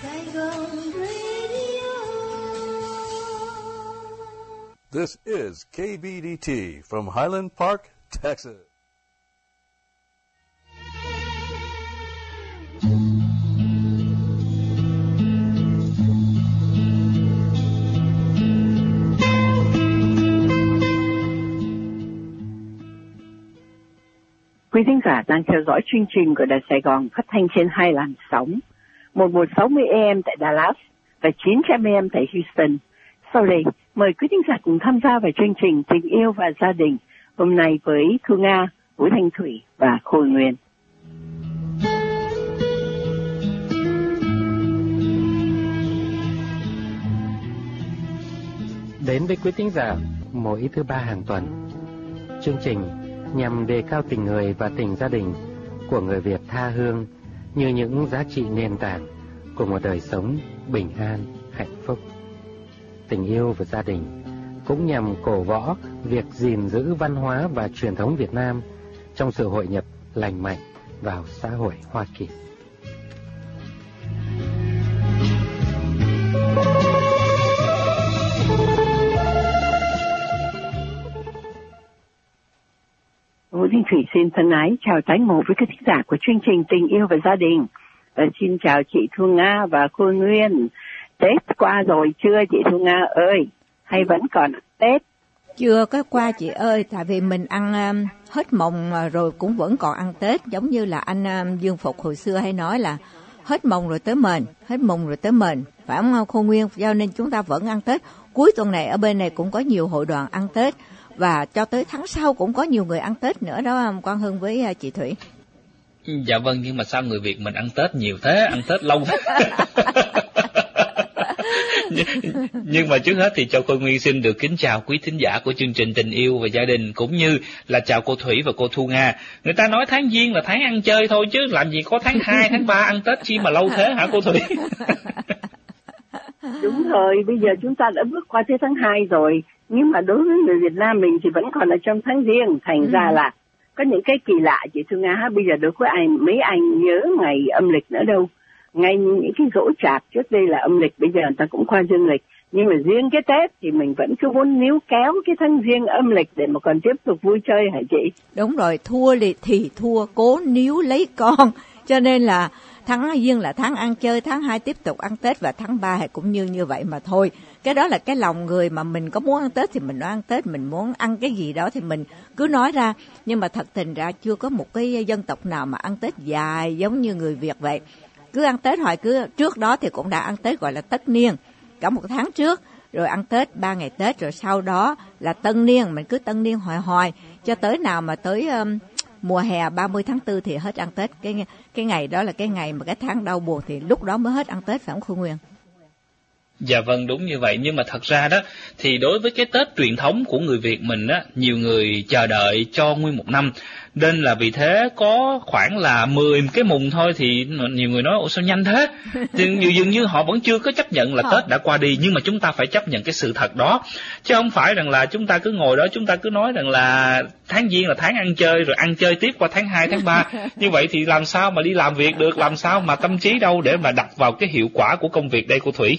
Saigon Radio. This is KBDT from Highland Park, Texas. Quý thính giả đang theo dõi chương trình của Đài Sài Gòn phát thanh trên hai làn sóng 1160 AM tại Dallas và 900 AM tại Houston. Sau đây, mời quý thính giả cùng tham gia vào chương trình Tình yêu và gia đình hôm nay với Thu Nga, Vũ Thanh Thủy và Khôi Nguyên. Đến với quý thính giả mỗi thứ ba hàng tuần, chương trình nhằm đề cao tình người và tình gia đình của người Việt tha hương như những giá trị nền tảng của một đời sống bình an, hạnh phúc. Tình yêu và gia đình cũng nhằm cổ võ việc gìn giữ văn hóa và truyền thống Việt Nam trong sự hội nhập lành mạnh vào xã hội Hoa Kỳ. Vũ Thanh Thủy xin thân ái chào tái ngộ với các thính giả của chương trình Tình yêu và gia đình. Xin chào chị Thu Nga và Khôi Nguyên. Tết qua rồi chưa chị Thu Nga ơi? Hay vẫn còn Tết? Chưa có qua chị ơi, tại vì mình ăn hết mồng rồi cũng vẫn còn ăn Tết. Giống như là anh Dương Phục hồi xưa hay nói là hết mồng rồi tới mền, hết mồng rồi tới mền. Phải không Khôi Nguyên? Cho nên chúng ta vẫn ăn Tết. Cuối tuần này ở bên này cũng có nhiều hội đoàn ăn Tết. Và cho tới tháng sau cũng có nhiều người ăn Tết nữa đó Quang Hưng với chị Thủy. Dạ vâng, nhưng mà sao người Việt mình ăn Tết nhiều thế, ăn Tết lâu thế? Nhưng mà trước hết thì cho Khôi Nguyên xin được kính chào quý thính giả của chương trình Tình yêu và gia đình, cũng như là chào cô Thủy và cô Thu Nga. Người ta nói tháng Giêng là tháng ăn chơi thôi chứ làm gì có tháng 2, tháng 3 ăn Tết chi mà lâu thế hả cô Thủy? Đúng rồi, bây giờ chúng ta đã bước qua tới tháng 2 rồi, nhưng mà đối với người Việt Nam mình thì vẫn còn ở trong tháng Giêng, thành ra là có những cái kỳ lạ chị Thu Nga. Bây giờ đâu có mấy anh nhớ ngày âm lịch nữa đâu. Ngay những cái giỗ chạp trước đây là âm lịch, bây giờ người ta cũng qua dương lịch. Nhưng mà riêng cái Tết thì mình vẫn cứ muốn níu kéo cái tháng Giêng âm lịch để mà còn tiếp tục vui chơi hả chị? Đúng rồi, thua thì thua, cố níu lấy con. Cho nên là tháng Giêng là tháng ăn chơi, tháng 2 tiếp tục ăn Tết và tháng 3 cũng như vậy mà thôi. Cái đó là cái lòng người mà mình có muốn ăn Tết thì mình nói ăn Tết, mình muốn ăn cái gì đó thì mình cứ nói ra. Nhưng mà thật tình ra chưa có một cái dân tộc nào mà ăn Tết dài giống như người Việt vậy. Cứ ăn Tết hoài, cứ trước đó thì cũng đã ăn Tết gọi là tất niên, cả một tháng trước, rồi ăn Tết 3 ngày Tết, rồi sau đó là tân niên, mình cứ tân niên hoài cho tới nào mà tới mùa hè 30 tháng 4 thì hết ăn Tết. Cái ngày đó là cái ngày mà cái tháng đau buồn thì lúc đó mới hết ăn Tết, phải không Khôi Nguyên? Dạ vâng, đúng như vậy. Nhưng mà thật ra đó thì đối với cái Tết truyền thống của người Việt mình á, nhiều người chờ đợi cho nguyên một năm, nên là vì thế có khoảng là 10 cái mùng thôi thì nhiều người nói ủa sao nhanh thế, dường như họ vẫn chưa có chấp nhận là Tết đã qua đi. Nhưng mà chúng ta phải chấp nhận cái sự thật đó, chứ không phải rằng là chúng ta cứ ngồi đó chúng ta cứ nói rằng là tháng Giêng là tháng ăn chơi, rồi ăn chơi tiếp qua tháng 2, tháng 3. Như vậy thì làm sao mà đi làm việc được, làm sao mà tâm trí đâu để mà đặt vào cái hiệu quả của công việc đây cô Thủy?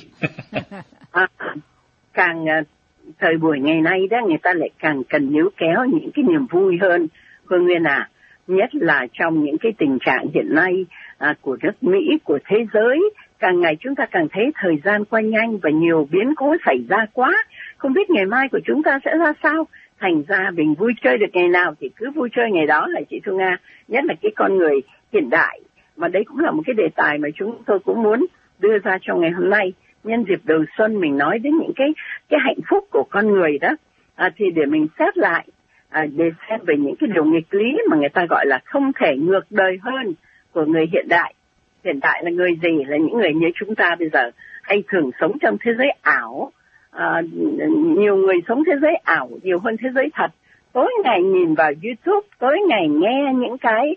Càng thời buổi ngày nay đó, người ta lại càng cần níu kéo những cái niềm vui hơn Khôi Nguyên à, nhất là trong những cái tình trạng hiện nay của nước Mỹ, của thế giới. Càng ngày chúng ta càng thấy thời gian qua nhanh và nhiều biến cố xảy ra quá, không biết ngày mai của chúng ta sẽ ra sao. Thành ra mình vui chơi được ngày nào thì cứ vui chơi ngày đó là chị Thu Nga, nhất là cái con người hiện đại. Mà đấy cũng là một cái đề tài mà chúng tôi cũng muốn đưa ra trong ngày hôm nay. Nhân dịp đầu xuân mình nói đến những cái hạnh phúc của con người đó, thì để mình xét lại, để xem về những cái điều nghịch lý mà người ta gọi là không thể ngược đời hơn của người hiện đại. Hiện đại là người gì? Là những người như chúng ta bây giờ hay thường sống trong thế giới ảo. Nhiều người sống thế giới ảo nhiều hơn thế giới thật. Tối ngày nhìn vào YouTube, tối ngày nghe những cái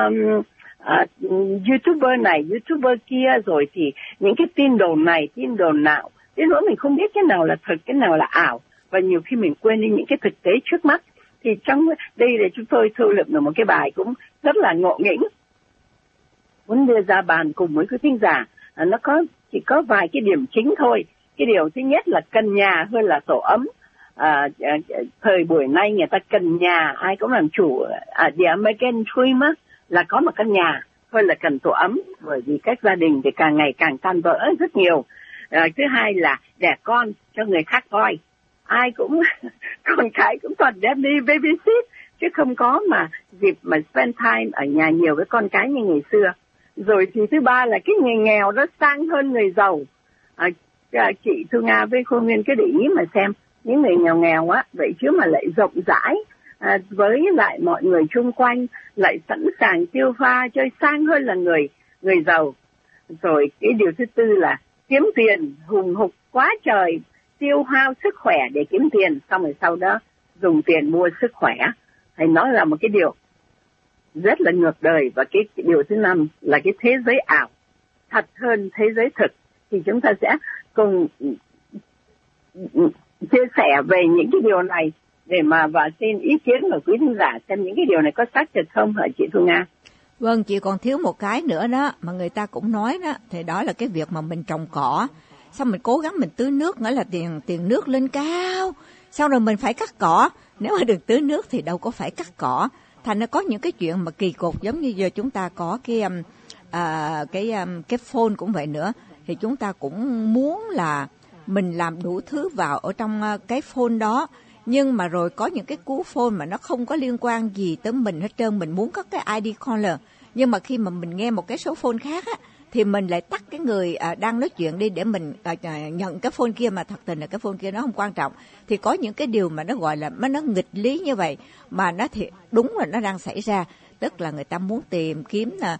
YouTuber này, YouTuber kia, rồi thì những cái tin đồn này, tin đồn nọ. Đến nỗi mình không biết cái nào là thật, cái nào là ảo. Và nhiều khi mình quên đi những cái thực tế trước mắt. Thì trong đây là chúng tôi thu lượm được một cái bài cũng rất là ngộ nghĩnh, muốn đưa ra bàn cùng với quý thính giả. Nó có chỉ có vài cái điểm chính thôi. Cái điều thứ nhất là cần nhà hơn là tổ ấm. Thời buổi nay người ta cần nhà, ai cũng làm chủ. The American Dream á, là có một căn nhà hơn là cần tổ ấm, bởi vì các gia đình thì càng ngày càng tan vỡ rất nhiều. Thứ hai là đẻ con cho người khác coi, ai cũng con cái cũng toàn đem đi babysit, chứ không có mà dịp mà spend time ở nhà nhiều với con cái như ngày xưa. Rồi thì thứ ba là cái người nghèo đó sang hơn người giàu. Chị Thu Nga với Khôi Nguyên cứ để ý mà xem, những người nghèo nghèo á, vậy chứ mà lại rộng rãi với lại mọi người chung quanh, lại sẵn sàng tiêu pha chơi sang hơn là người giàu. Rồi cái điều thứ tư là kiếm tiền hùng hục quá trời, tiêu hao sức khỏe để kiếm tiền, xong rồi sau đó dùng tiền mua sức khỏe. Thì nó là một cái điều rất là ngược đời. Và cái điều thứ năm là cái thế giới ảo thật hơn thế giới thực. Thì chúng ta sẽ cùng chia sẻ về những cái điều này để mà và xin ý kiến của quý thính giả xem những cái điều này có xác thực không hả chị Thu Nga? Vâng, chị còn thiếu một cái nữa đó mà người ta cũng nói đó, thì đó là cái việc mà mình trồng cỏ, xong mình cố gắng mình tưới nước, nghĩa là tiền nước lên cao, sau rồi mình phải cắt cỏ. Nếu mà được tưới nước thì đâu có phải cắt cỏ. Thành ra có những cái chuyện mà kỳ cục, giống như giờ chúng ta có cái phone cũng vậy nữa, thì chúng ta cũng muốn là mình làm đủ thứ vào ở trong cái phone đó, nhưng mà rồi có những cái cú phone mà nó không có liên quan gì tới mình hết trơn. Mình muốn có cái ID caller, nhưng mà khi mà mình nghe một cái số phone khác á, thì mình lại tắt cái người đang nói chuyện đi để mình nhận cái phone kia, mà thật tình là cái phone kia nó không quan trọng. Thì có những cái điều mà nó gọi là nó nghịch lý như vậy, mà nó thì đúng là nó đang xảy ra. Tức là người ta muốn tìm kiếm là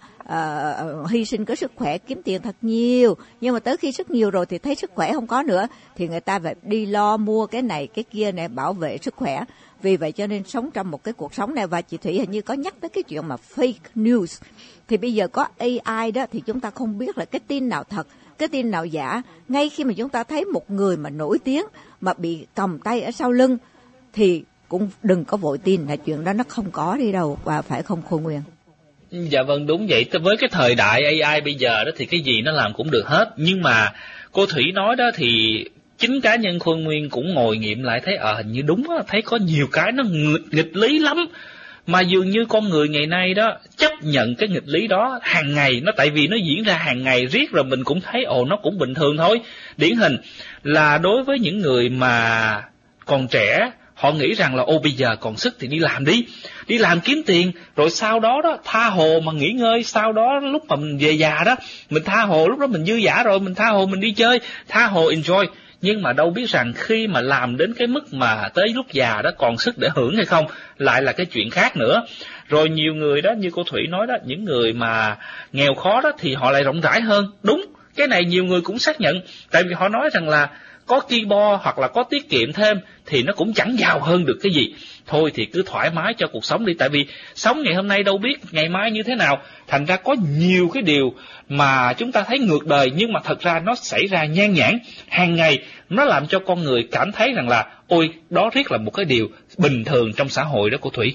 hy sinh cái sức khỏe, kiếm tiền thật nhiều, nhưng mà tới khi sức nhiều rồi thì thấy sức khỏe không có nữa, thì người ta phải đi lo mua cái này cái kia này bảo vệ sức khỏe. Vì vậy cho nên sống trong một cái cuộc sống này, và chị Thủy hình như có nhắc tới cái chuyện mà fake news, thì bây giờ có AI đó, thì chúng ta không biết là cái tin nào thật, cái tin nào giả. Ngay khi mà chúng ta thấy một người mà nổi tiếng mà bị cầm tay ở sau lưng thì cũng đừng có vội tin, là chuyện đó nó không có đi đâu, và phải không Khôi Nguyên? Dạ vâng, đúng vậy. Với cái thời đại AI bây giờ đó thì cái gì nó làm cũng được hết. Nhưng mà cô Thủy nói đó thì chính cá nhân Khôi Nguyên cũng ngồi nghiệm lại thấy hình như đúng á, thấy có nhiều cái nó nghịch lý lắm. Mà dường như con người ngày nay đó chấp nhận cái nghịch lý đó hàng ngày, nó tại vì nó diễn ra hàng ngày riết rồi mình cũng thấy nó cũng bình thường thôi. Điển hình là đối với những người mà còn trẻ, họ nghĩ rằng là bây giờ còn sức thì đi làm kiếm tiền, rồi sau đó đó tha hồ mà nghỉ ngơi, sau đó lúc mà mình về già đó mình tha hồ, lúc đó mình dư dả rồi mình tha hồ mình đi chơi, tha hồ enjoy. Nhưng mà đâu biết rằng khi mà làm đến cái mức mà tới lúc già đó còn sức để hưởng hay không lại là cái chuyện khác nữa. Rồi nhiều người đó như cô Thủy nói đó, những người mà nghèo khó đó thì họ lại rộng rãi hơn. Đúng, cái này nhiều người cũng xác nhận, tại vì họ nói rằng là có ki-bo hoặc là có tiết kiệm thêm thì nó cũng chẳng giàu hơn được cái gì. Thôi thì cứ thoải mái cho cuộc sống đi, tại vì sống ngày hôm nay đâu biết ngày mai như thế nào. Thành ra có nhiều cái điều mà chúng ta thấy ngược đời, nhưng mà thật ra nó xảy ra nhan nhản hàng ngày. Nó làm cho con người cảm thấy rằng là đó riết là một cái điều bình thường trong xã hội đó cô Thủy.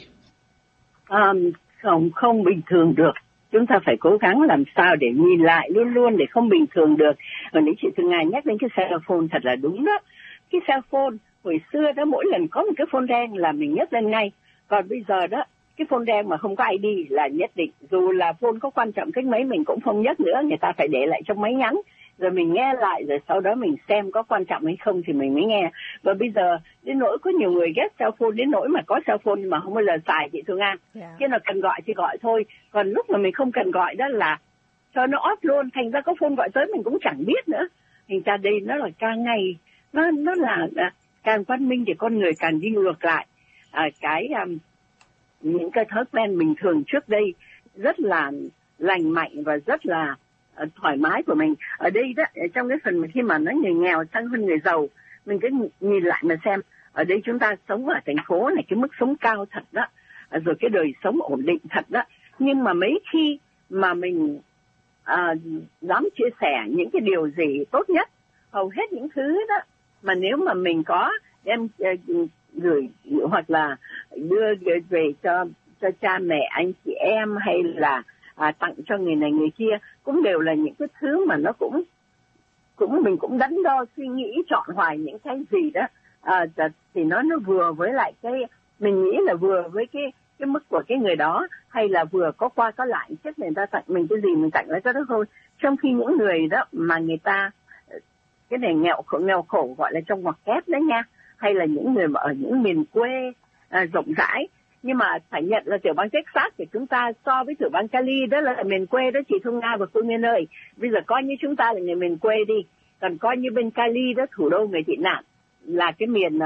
Không bình thường được. Chúng ta phải cố gắng làm sao để nhìn lại luôn luôn để không bình thường được. Và nếu chị Thương Nga nhắc đến cái cell phone thật là đúng đó. Cái cell phone hồi xưa đó, mỗi lần có một cái phone đen là mình nhấc lên ngay. Còn bây giờ đó, cái phone đen mà không có ID là nhất định, dù là phone có quan trọng cách mấy mình cũng không nhấc nữa, người ta phải để lại trong máy nhắn. Rồi mình nghe lại, rồi sau đó mình xem có quan trọng hay không thì mình mới nghe. Và bây giờ đến nỗi có nhiều người ghét cell phone đến nỗi mà có cell phone mà không bao giờ xài, chị Thương Nga. Khi nào cần gọi thì gọi thôi, còn lúc mà mình không cần gọi đó là cho nó off luôn, thành ra có phone gọi tới mình cũng chẳng biết nữa. Thành ra đây nó là càng ngày nó là càng văn minh thì con người càng đi ngược lại những cái thói quen bình thường trước đây rất là lành mạnh và rất là thoải mái của mình. Ở đây đó, trong cái phần mà khi mà nói người nghèo sang hơn người giàu, mình cứ nhìn lại mà xem, ở đây chúng ta sống ở thành phố này, cái mức sống cao thật đó, rồi cái đời sống ổn định thật đó. Nhưng mà mấy khi mà mình dám chia sẻ những cái điều gì tốt nhất, hầu hết những thứ đó mà nếu mà mình có đem gửi hoặc là đưa về cho cha mẹ, anh chị em, hay là tặng cho người này người kia, cũng đều là những cái thứ mà nó cũng mình cũng đắn đo suy nghĩ chọn hoài những cái gì đó, thì nó vừa với lại cái mình nghĩ là vừa với cái mức của cái người đó, hay là vừa có qua có lại, chứ người ta tặng mình cái gì mình tặng lại cho đó thôi. Trong khi những người đó mà người ta cái này nghèo khổ gọi là trong ngoặc kép đấy nha, hay là những người mà ở những miền quê rộng rãi, nhưng mà phải nhận là tiểu bang Texas thì chúng ta so với tiểu bang Cali đó là miền quê đó chị Thu Nga và cô Nguyên ơi. Bây giờ coi như chúng ta là người miền quê đi, còn coi như bên Cali đó, thủ đô người tị nạn, là cái miền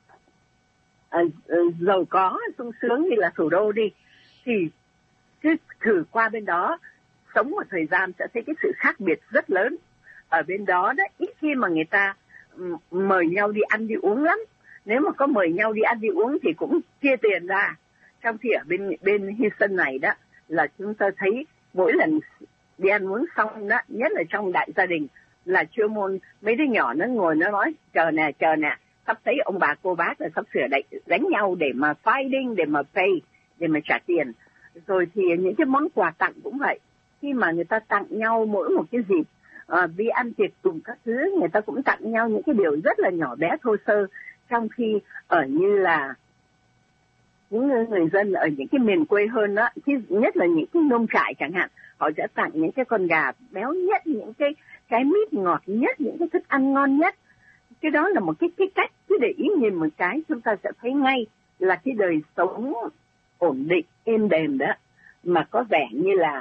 giàu có sung sướng như là thủ đô đi, thì cứ thử qua bên đó sống một thời gian sẽ thấy cái sự khác biệt rất lớn. Ở bên đó đó ít khi mà người ta mời nhau đi ăn đi uống lắm, nếu mà có mời nhau đi ăn đi uống thì cũng chia tiền ra. Trong khi ở bên Houston này đó là chúng ta thấy mỗi lần đi ăn uống xong đó, nhất là trong đại gia đình, là chuyên môn mấy đứa nhỏ nó ngồi nó nói chờ nè, sắp thấy ông bà cô bác là sắp sửa đánh nhau để mà fighting, để mà pay, để mà trả tiền. Rồi thì những cái món quà tặng cũng vậy, khi mà người ta tặng nhau mỗi một cái dịp đi ăn tiệc cùng các thứ, người ta cũng tặng nhau những cái điều rất là nhỏ bé thô sơ. Trong khi ở như là những người dân ở những cái miền quê hơn đó, nhất là những cái nông trại chẳng hạn, họ sẽ tặng những cái con gà béo nhất, những cái mít ngọt nhất, những cái thức ăn ngon nhất. Cái đó là một cái cách, cứ để ý nhìn một cái chúng ta sẽ thấy ngay là cái đời sống ổn định, êm đềm đó, mà có vẻ như là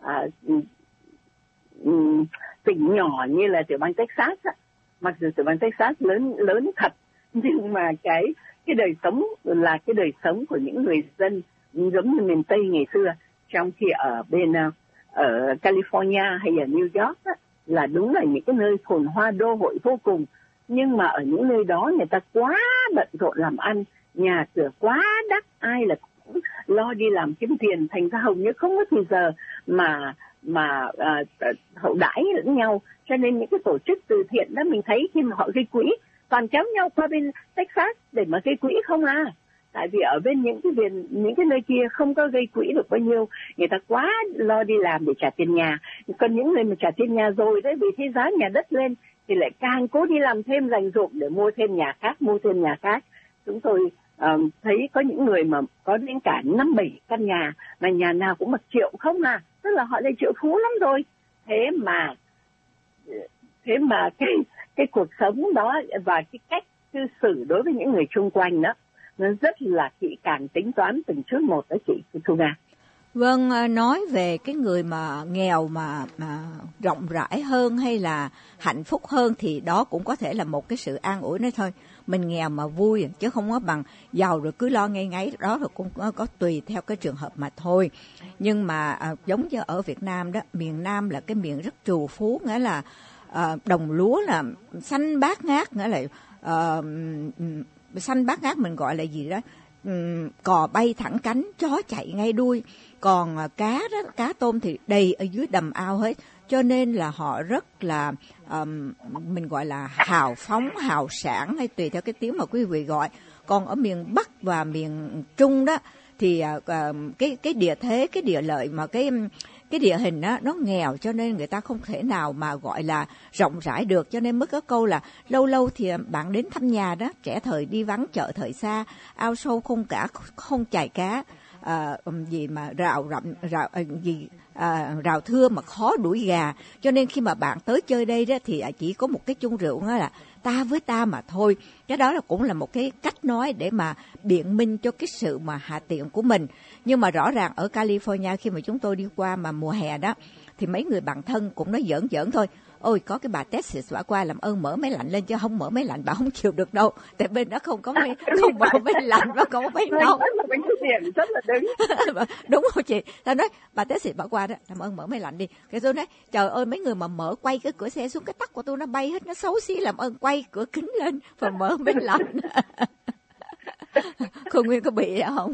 tỉnh nhỏ như là tiểu bang Texas á. Mặc dù tiểu bang Texas lớn thật, nhưng mà cái đời sống là cái đời sống của những người dân giống như miền Tây ngày xưa. Trong khi ở bên ở California hay ở New York á, là đúng là những cái nơi phồn hoa đô hội vô cùng, nhưng mà ở những nơi đó người ta quá bận rộn làm ăn, nhà cửa quá đắt, ai là cũng lo đi làm kiếm tiền, thành ra hầu như không có thời giờ mà hậu đãi lẫn nhau. Cho nên những cái tổ chức từ thiện đó mình thấy khi mà họ gây quỹ toàn kéo nhau qua bên Texas để mà gây quỹ không à. Tại vì ở bên những cái nơi kia không có gây quỹ được bao nhiêu, người ta quá lo đi làm để trả tiền nhà. Còn những người mà trả tiền nhà rồi đấy, vì thế giá nhà đất lên thì lại càng cố đi làm thêm dành dụm để mua thêm nhà khác. Chúng tôi thấy có những người mà có đến cả 5-7 căn nhà, mà nhà nào cũng 1 triệu không à, tức là họ lại triệu phú lắm rồi. Thế mà cái cuộc sống đó và cái cách cư xử đối với những người xung quanh đó, nó rất là kỹ càng tính toán từng chút một đó chị Thu Nga. Vâng, nói về cái người mà nghèo mà rộng rãi hơn hay là hạnh phúc hơn thì đó cũng có thể là một cái sự an ủi nói thôi. Mình nghèo mà vui chứ không có bằng giàu rồi cứ lo ngay đó, rồi cũng có tùy theo cái trường hợp mà thôi. Nhưng mà giống như ở Việt Nam đó, miền Nam là cái miền rất trù phú, nghĩa là đồng lúa là xanh bát ngát, nghĩa là xanh bát ngát mình gọi là gì đó, cò bay thẳng cánh, chó chạy ngay đuôi. Còn cá đó, cá tôm thì đầy ở dưới đầm ao hết. Cho nên là họ rất là mình gọi là hào phóng, hào sảng, hay tùy theo cái tiếng mà quý vị gọi. Còn ở miền Bắc và miền Trung đó thì cái địa thế, cái địa lợi mà cái địa hình đó, nó nghèo, cho nên người ta không thể nào mà gọi là rộng rãi được. Cho nên mới có câu là lâu lâu thì bạn đến thăm nhà đó, trẻ thời đi vắng chợ thời xa, ao sâu không chài cá, gì mà rào thưa mà khó đuổi gà. Cho nên khi mà bạn tới chơi đây đó thì chỉ có một cái chung rượu đó là ta với ta mà thôi. Cái đó là cũng là một cái cách nói để mà biện minh cho cái sự mà hạ tiện của mình. Nhưng mà rõ ràng ở California khi mà chúng tôi đi qua mà mùa hè đó thì mấy người bạn thân cũng nói giỡn thôi: ôi có cái bà Texas bà qua làm ơn mở máy lạnh lên, chứ không mở máy lạnh bà không chịu được đâu, tại bên đó không mở máy lạnh và không có máy nóng. Rất là đứng. Đúng không chị? Ta nói bà Texas bà qua đó làm ơn mở máy lạnh đi. Cái tôi nói trời ơi, mấy người mà mở quay cái cửa xe xuống, cái tóc của tôi nó bay hết, nó xấu xí, làm ơn quay cửa kính lên và mở máy lạnh. Cô Nguyên có bị không?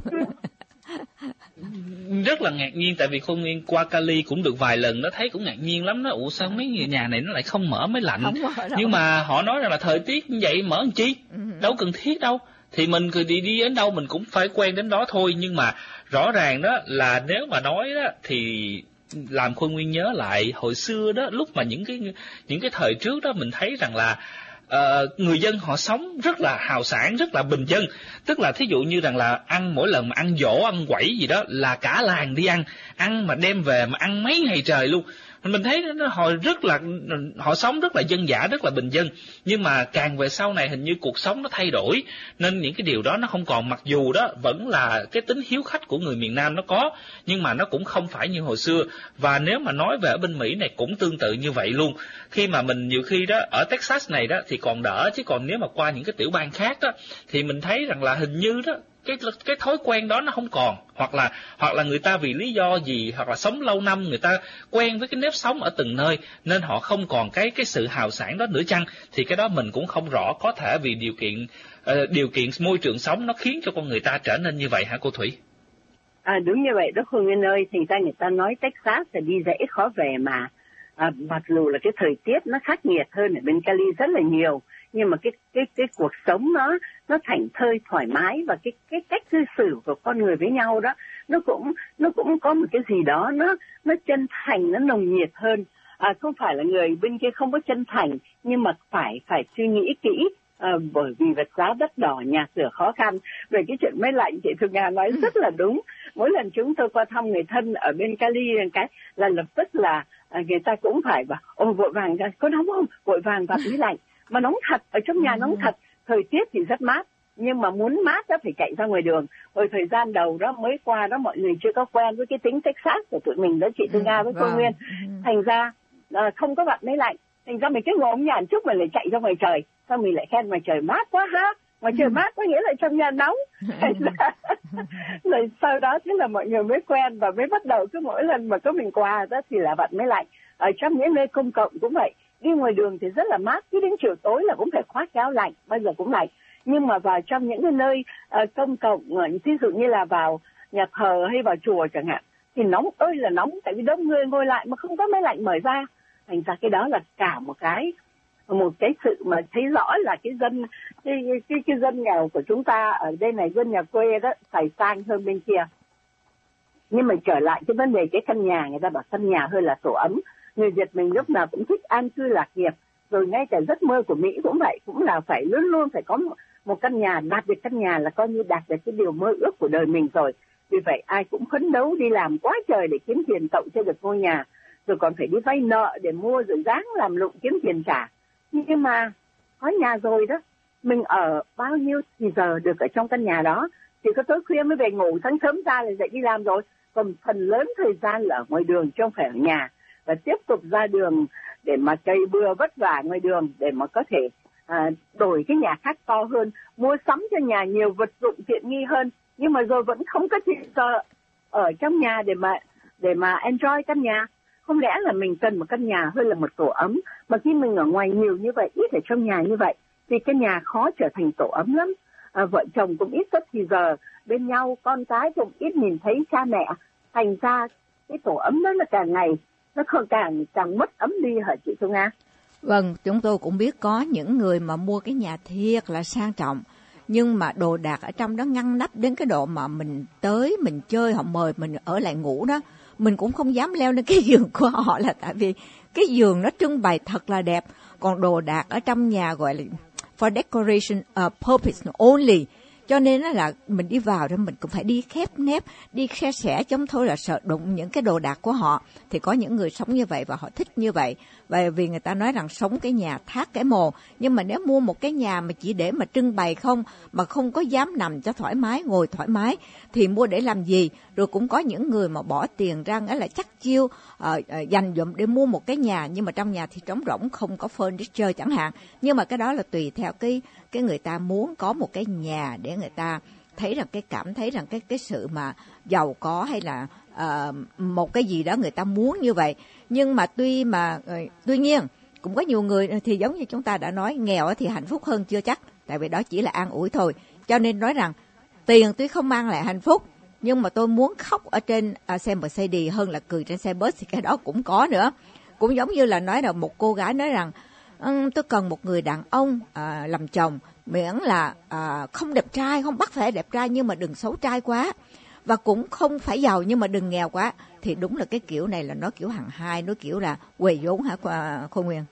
Rất là ngạc nhiên, tại vì cô Nguyên qua Cali cũng được vài lần, nó thấy cũng ngạc nhiên lắm đó. Ủa sao mấy người nhà này nó lại không mở máy lạnh? Nhưng mà họ nói rằng là thời tiết như vậy mở làm chi, đâu cần thiết đâu. Thì mình đi đến đâu mình cũng phải quen đến đó thôi. Nhưng mà rõ ràng đó là nếu mà nói đó thì làm Khôi Nguyên nhớ lại hồi xưa đó, lúc mà những cái thời trước đó mình thấy rằng là người dân họ sống rất là hào sảng, rất là bình dân. Tức là thí dụ như rằng là ăn, mỗi lần mà ăn giỗ, ăn quẩy gì đó là cả làng đi ăn mà đem về mà ăn mấy ngày trời luôn. Mình thấy họ sống rất là dân dã, rất là bình dân. Nhưng mà càng về sau này hình như cuộc sống nó thay đổi, nên những cái điều đó nó không còn. Mặc dù đó vẫn là cái tính hiếu khách của người miền Nam nó có, nhưng mà nó cũng không phải như hồi xưa. Và nếu mà nói về ở bên Mỹ này cũng tương tự như vậy luôn. Khi mà mình nhiều khi đó ở Texas này đó thì còn đỡ, chứ còn nếu mà qua những cái tiểu bang khác đó thì mình thấy rằng là hình như đó cái thói quen đó nó không còn, hoặc là người ta vì lý do gì, hoặc là sống lâu năm người ta quen với cái nếp sống ở từng nơi nên họ không còn cái sự hào sảng đó nữa chăng. Thì cái đó mình cũng không rõ, có thể vì điều kiện môi trường sống nó khiến cho con người ta trở nên như vậy hả cô Thủy? Đúng như vậy đó Khôi Nguyên ơi. Thì ra người ta nói Texas là đi dễ khó về mà. Mặc dù là cái thời tiết nó khắc nghiệt hơn ở bên Cali rất là nhiều, nhưng mà cái cuộc sống nó thảnh thơi thoải mái, và cái cách cư xử của con người với nhau đó nó cũng có một cái gì đó nó chân thành, nó nồng nhiệt hơn. Không phải là người bên kia không có chân thành, nhưng mà phải suy nghĩ kỹ. Bởi vì vật giá đất đỏ, nhà cửa khó khăn. Về cái chuyện máy lạnh, chị Thu Nga nói rất là đúng. Mỗi lần chúng tôi qua thăm người thân ở bên Cali là lập tức là người ta cũng phải bảo vội vàng có nóng không, vội vàng vặt máy lạnh. Mà nóng thật, ở trong nhà nóng thật. Thời tiết thì rất mát, nhưng mà muốn mát đó phải chạy ra ngoài đường. Hồi thời gian đầu đó mới qua đó, mọi người chưa có quen với cái tính Texas của tụi mình đó, chị Thu Nga với Khôi Nguyên. Thành ra không có vặt máy lạnh, thành ra mình cứ ngồi trong nhà một chút mà lại chạy ra ngoài trời. Sao mình lại khen ngoài trời mát quá ha? Ngoài trời mát có nghĩa là trong nhà nóng. Rồi sau đó thế là mọi người mới quen và mới bắt đầu cứ mỗi lần mà có mình qua đó thì là vặt máy lạnh. Ở trong những nơi công cộng cũng vậy. Đi ngoài đường thì rất là mát, cứ đến chiều tối là cũng phải khoác áo lạnh, bao giờ cũng lạnh. Nhưng mà vào trong những cái nơi công cộng, ví dụ như là vào nhà thờ hay vào chùa chẳng hạn, thì nóng ơi là nóng, tại vì đông người ngồi lại mà không có máy lạnh mở ra. Thành ra cái đó là cả một cái sự mà thấy rõ là cái dân nghèo của chúng ta ở đây này, dân nhà quê đó phải sang hơn bên kia. Nhưng mà trở lại cái vấn đề cái căn nhà, người ta bảo căn nhà hơi là tổ ấm. Người Việt mình lúc nào cũng thích an cư lạc nghiệp, rồi ngay cả giấc mơ của Mỹ cũng vậy, cũng là phải luôn luôn phải có một căn nhà. Đạt được căn nhà là coi như đạt được cái điều mơ ước của đời mình rồi. Vì vậy ai cũng phấn đấu đi làm quá trời để kiếm tiền cộng cho được ngôi nhà, rồi còn phải đi vay nợ để mua, rồi ráng làm lụng kiếm tiền trả. Nhưng mà có nhà rồi đó, mình ở bao nhiêu thì giờ được ở trong căn nhà đó, chỉ có tối khuya mới về ngủ, sáng sớm ra là dậy đi làm rồi. Còn phần lớn thời gian là ở ngoài đường chứ không phải ở nhà. Và tiếp tục ra đường để mà cày bừa vất vả ngoài đường để mà có thể đổi cái nhà khác to hơn, mua sắm cho nhà nhiều vật dụng tiện nghi hơn. Nhưng mà rồi vẫn không có chuyện ở trong nhà để mà enjoy căn nhà. Không lẽ là mình cần một căn nhà hơi là một tổ ấm, mà khi mình ở ngoài nhiều như vậy, ít ở trong nhà như vậy, thì cái nhà khó trở thành tổ ấm lắm. Vợ chồng cũng ít có thì giờ bên nhau, con cái cũng ít nhìn thấy cha mẹ. Thành ra cái tổ ấm đó là càng ngày nó càng mất ấm đi hả chị Thu Nga? Vâng, chúng tôi cũng biết có những người mà mua cái nhà thiệt là sang trọng, nhưng mà đồ đạc ở trong đó ngăn nắp đến cái độ mà mình tới mình chơi, họ mời mình ở lại ngủ đó, mình cũng không dám leo lên cái giường của họ, là tại vì cái giường nó trưng bày thật là đẹp, còn đồ đạc ở trong nhà gọi là for decoration purpose only. Cho nên là mình đi vào đó mình cũng phải đi khép nép, đi khe xẻ chống thôi là sợ đụng những cái đồ đạc của họ. Thì có những người sống như vậy và họ thích như vậy. Và vì người ta nói rằng sống cái nhà thác cái mồ. Nhưng mà nếu mua một cái nhà mà chỉ để mà trưng bày không, mà không có dám nằm cho thoải mái, ngồi thoải mái, thì mua để làm gì? Rồi cũng có những người mà bỏ tiền ra nghĩa là chắc chiêu dành dụm để mua một cái nhà, nhưng mà trong nhà thì trống rỗng, không có furniture chẳng hạn. Nhưng mà cái đó là tùy theo cái người ta muốn có một cái nhà để người ta thấy rằng cảm thấy rằng cái sự mà giàu có, hay là một cái gì đó người ta muốn như vậy. Nhưng mà tuy nhiên cũng có nhiều người thì giống như chúng ta đã nói, nghèo thì hạnh phúc hơn chưa chắc, tại vì đó chỉ là an ủi thôi. Cho nên nói rằng tiền tuy không mang lại hạnh phúc, nhưng mà tôi muốn khóc ở trên xe Mercedes hơn là cười trên xe bus, thì cái đó cũng có nữa. Cũng giống như là nói là một cô gái nói rằng tôi cần một người đàn ông làm chồng, miễn là không đẹp trai, không bắt phải đẹp trai, nhưng mà đừng xấu trai quá. và cũng không phải giàu nhưng mà đừng nghèo quá, thì đúng là cái kiểu này là nó kiểu hàng hai, nó kiểu là quầy vốn hả Khôi Nguyên?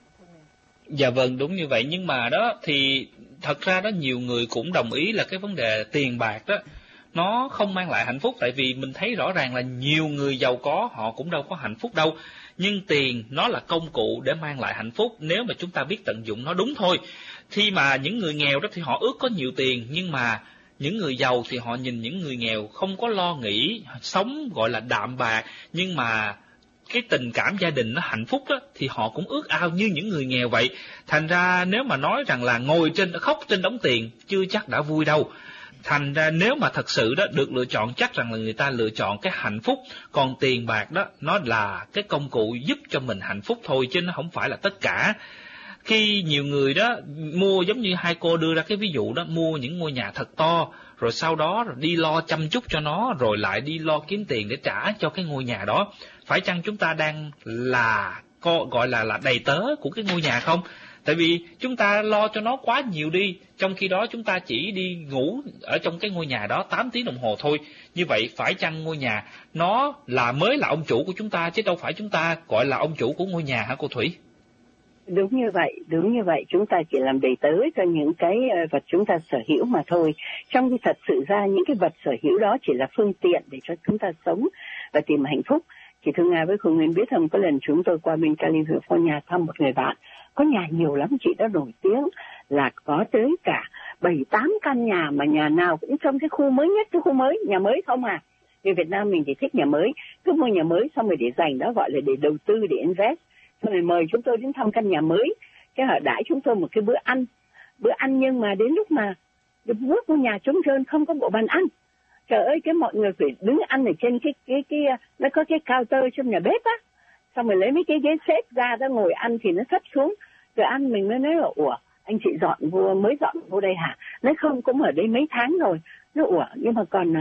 Dạ vâng, đúng như vậy. Nhưng mà đó thì thật ra đó nhiều người cũng đồng ý là cái vấn đề tiền bạc đó nó không mang lại hạnh phúc, tại vì mình thấy rõ ràng là nhiều người giàu có họ cũng đâu có hạnh phúc đâu. Nhưng tiền nó là công cụ để mang lại hạnh phúc nếu mà chúng ta biết tận dụng nó đúng thôi. Khi mà những người nghèo đó thì họ ước có nhiều tiền, nhưng mà những người giàu thì họ nhìn những người nghèo không có lo nghĩ, sống gọi là đạm bạc, nhưng mà cái tình cảm gia đình nó hạnh phúc đó, thì họ cũng ước ao như những người nghèo vậy. Thành ra nếu mà nói rằng là khóc trên đống tiền chưa chắc đã vui đâu. Thành ra nếu mà thật sự đó được lựa chọn, chắc rằng là người ta lựa chọn cái hạnh phúc, còn tiền bạc đó nó là cái công cụ giúp cho mình hạnh phúc thôi, chứ nó không phải là tất cả. Khi nhiều người đó mua, giống như hai cô đưa ra cái ví dụ đó, mua những ngôi nhà thật to, rồi sau đó rồi đi lo chăm chút cho nó, rồi lại đi lo kiếm tiền để trả cho cái ngôi nhà đó. Phải chăng chúng ta đang là gọi là đầy tớ của cái ngôi nhà không? Tại vì chúng ta lo cho nó quá nhiều đi, trong khi đó chúng ta chỉ đi ngủ ở trong cái ngôi nhà đó 8 tiếng đồng hồ thôi. Như vậy phải chăng ngôi nhà nó mới là ông chủ của chúng ta, chứ đâu phải chúng ta gọi là ông chủ của ngôi nhà hả cô Thủy? Đúng như vậy, chúng ta chỉ làm đầy tớ cho những cái vật chúng ta sở hữu mà thôi. Trong khi thật sự ra những cái vật sở hữu đó chỉ là phương tiện để cho chúng ta sống và tìm hạnh phúc. Chị Thương Nga với Khôi Nguyên biết không, có lần chúng tôi qua bên California thăm một người bạn, có nhà nhiều lắm, chị đã nổi tiếng là có tới cả 7-8 căn nhà, mà nhà nào cũng trong cái khu mới nhất, cái khu mới, nhà mới không à. Người Việt Nam mình thì thích nhà mới, cứ mua nhà mới xong rồi để dành, đó gọi là để đầu tư, để invest. Xong rồi mời chúng tôi đến thăm căn nhà mới, cái họ đãi chúng tôi một cái bữa ăn, nhưng mà đến lúc mà bước vô nhà trống trơn, không có bộ bàn ăn. Trời ơi, cái mọi người phải đứng ăn ở trên cái nó có cái counter trong nhà bếp á, xong rồi lấy mấy cái ghế xếp ra ngồi ăn thì nó sắp xuống rồi ăn. Mình mới nói là ủa, anh chị mới dọn vô đây hả? Nói không, cũng ở đây mấy tháng rồi. Nó ủa, nhưng mà còn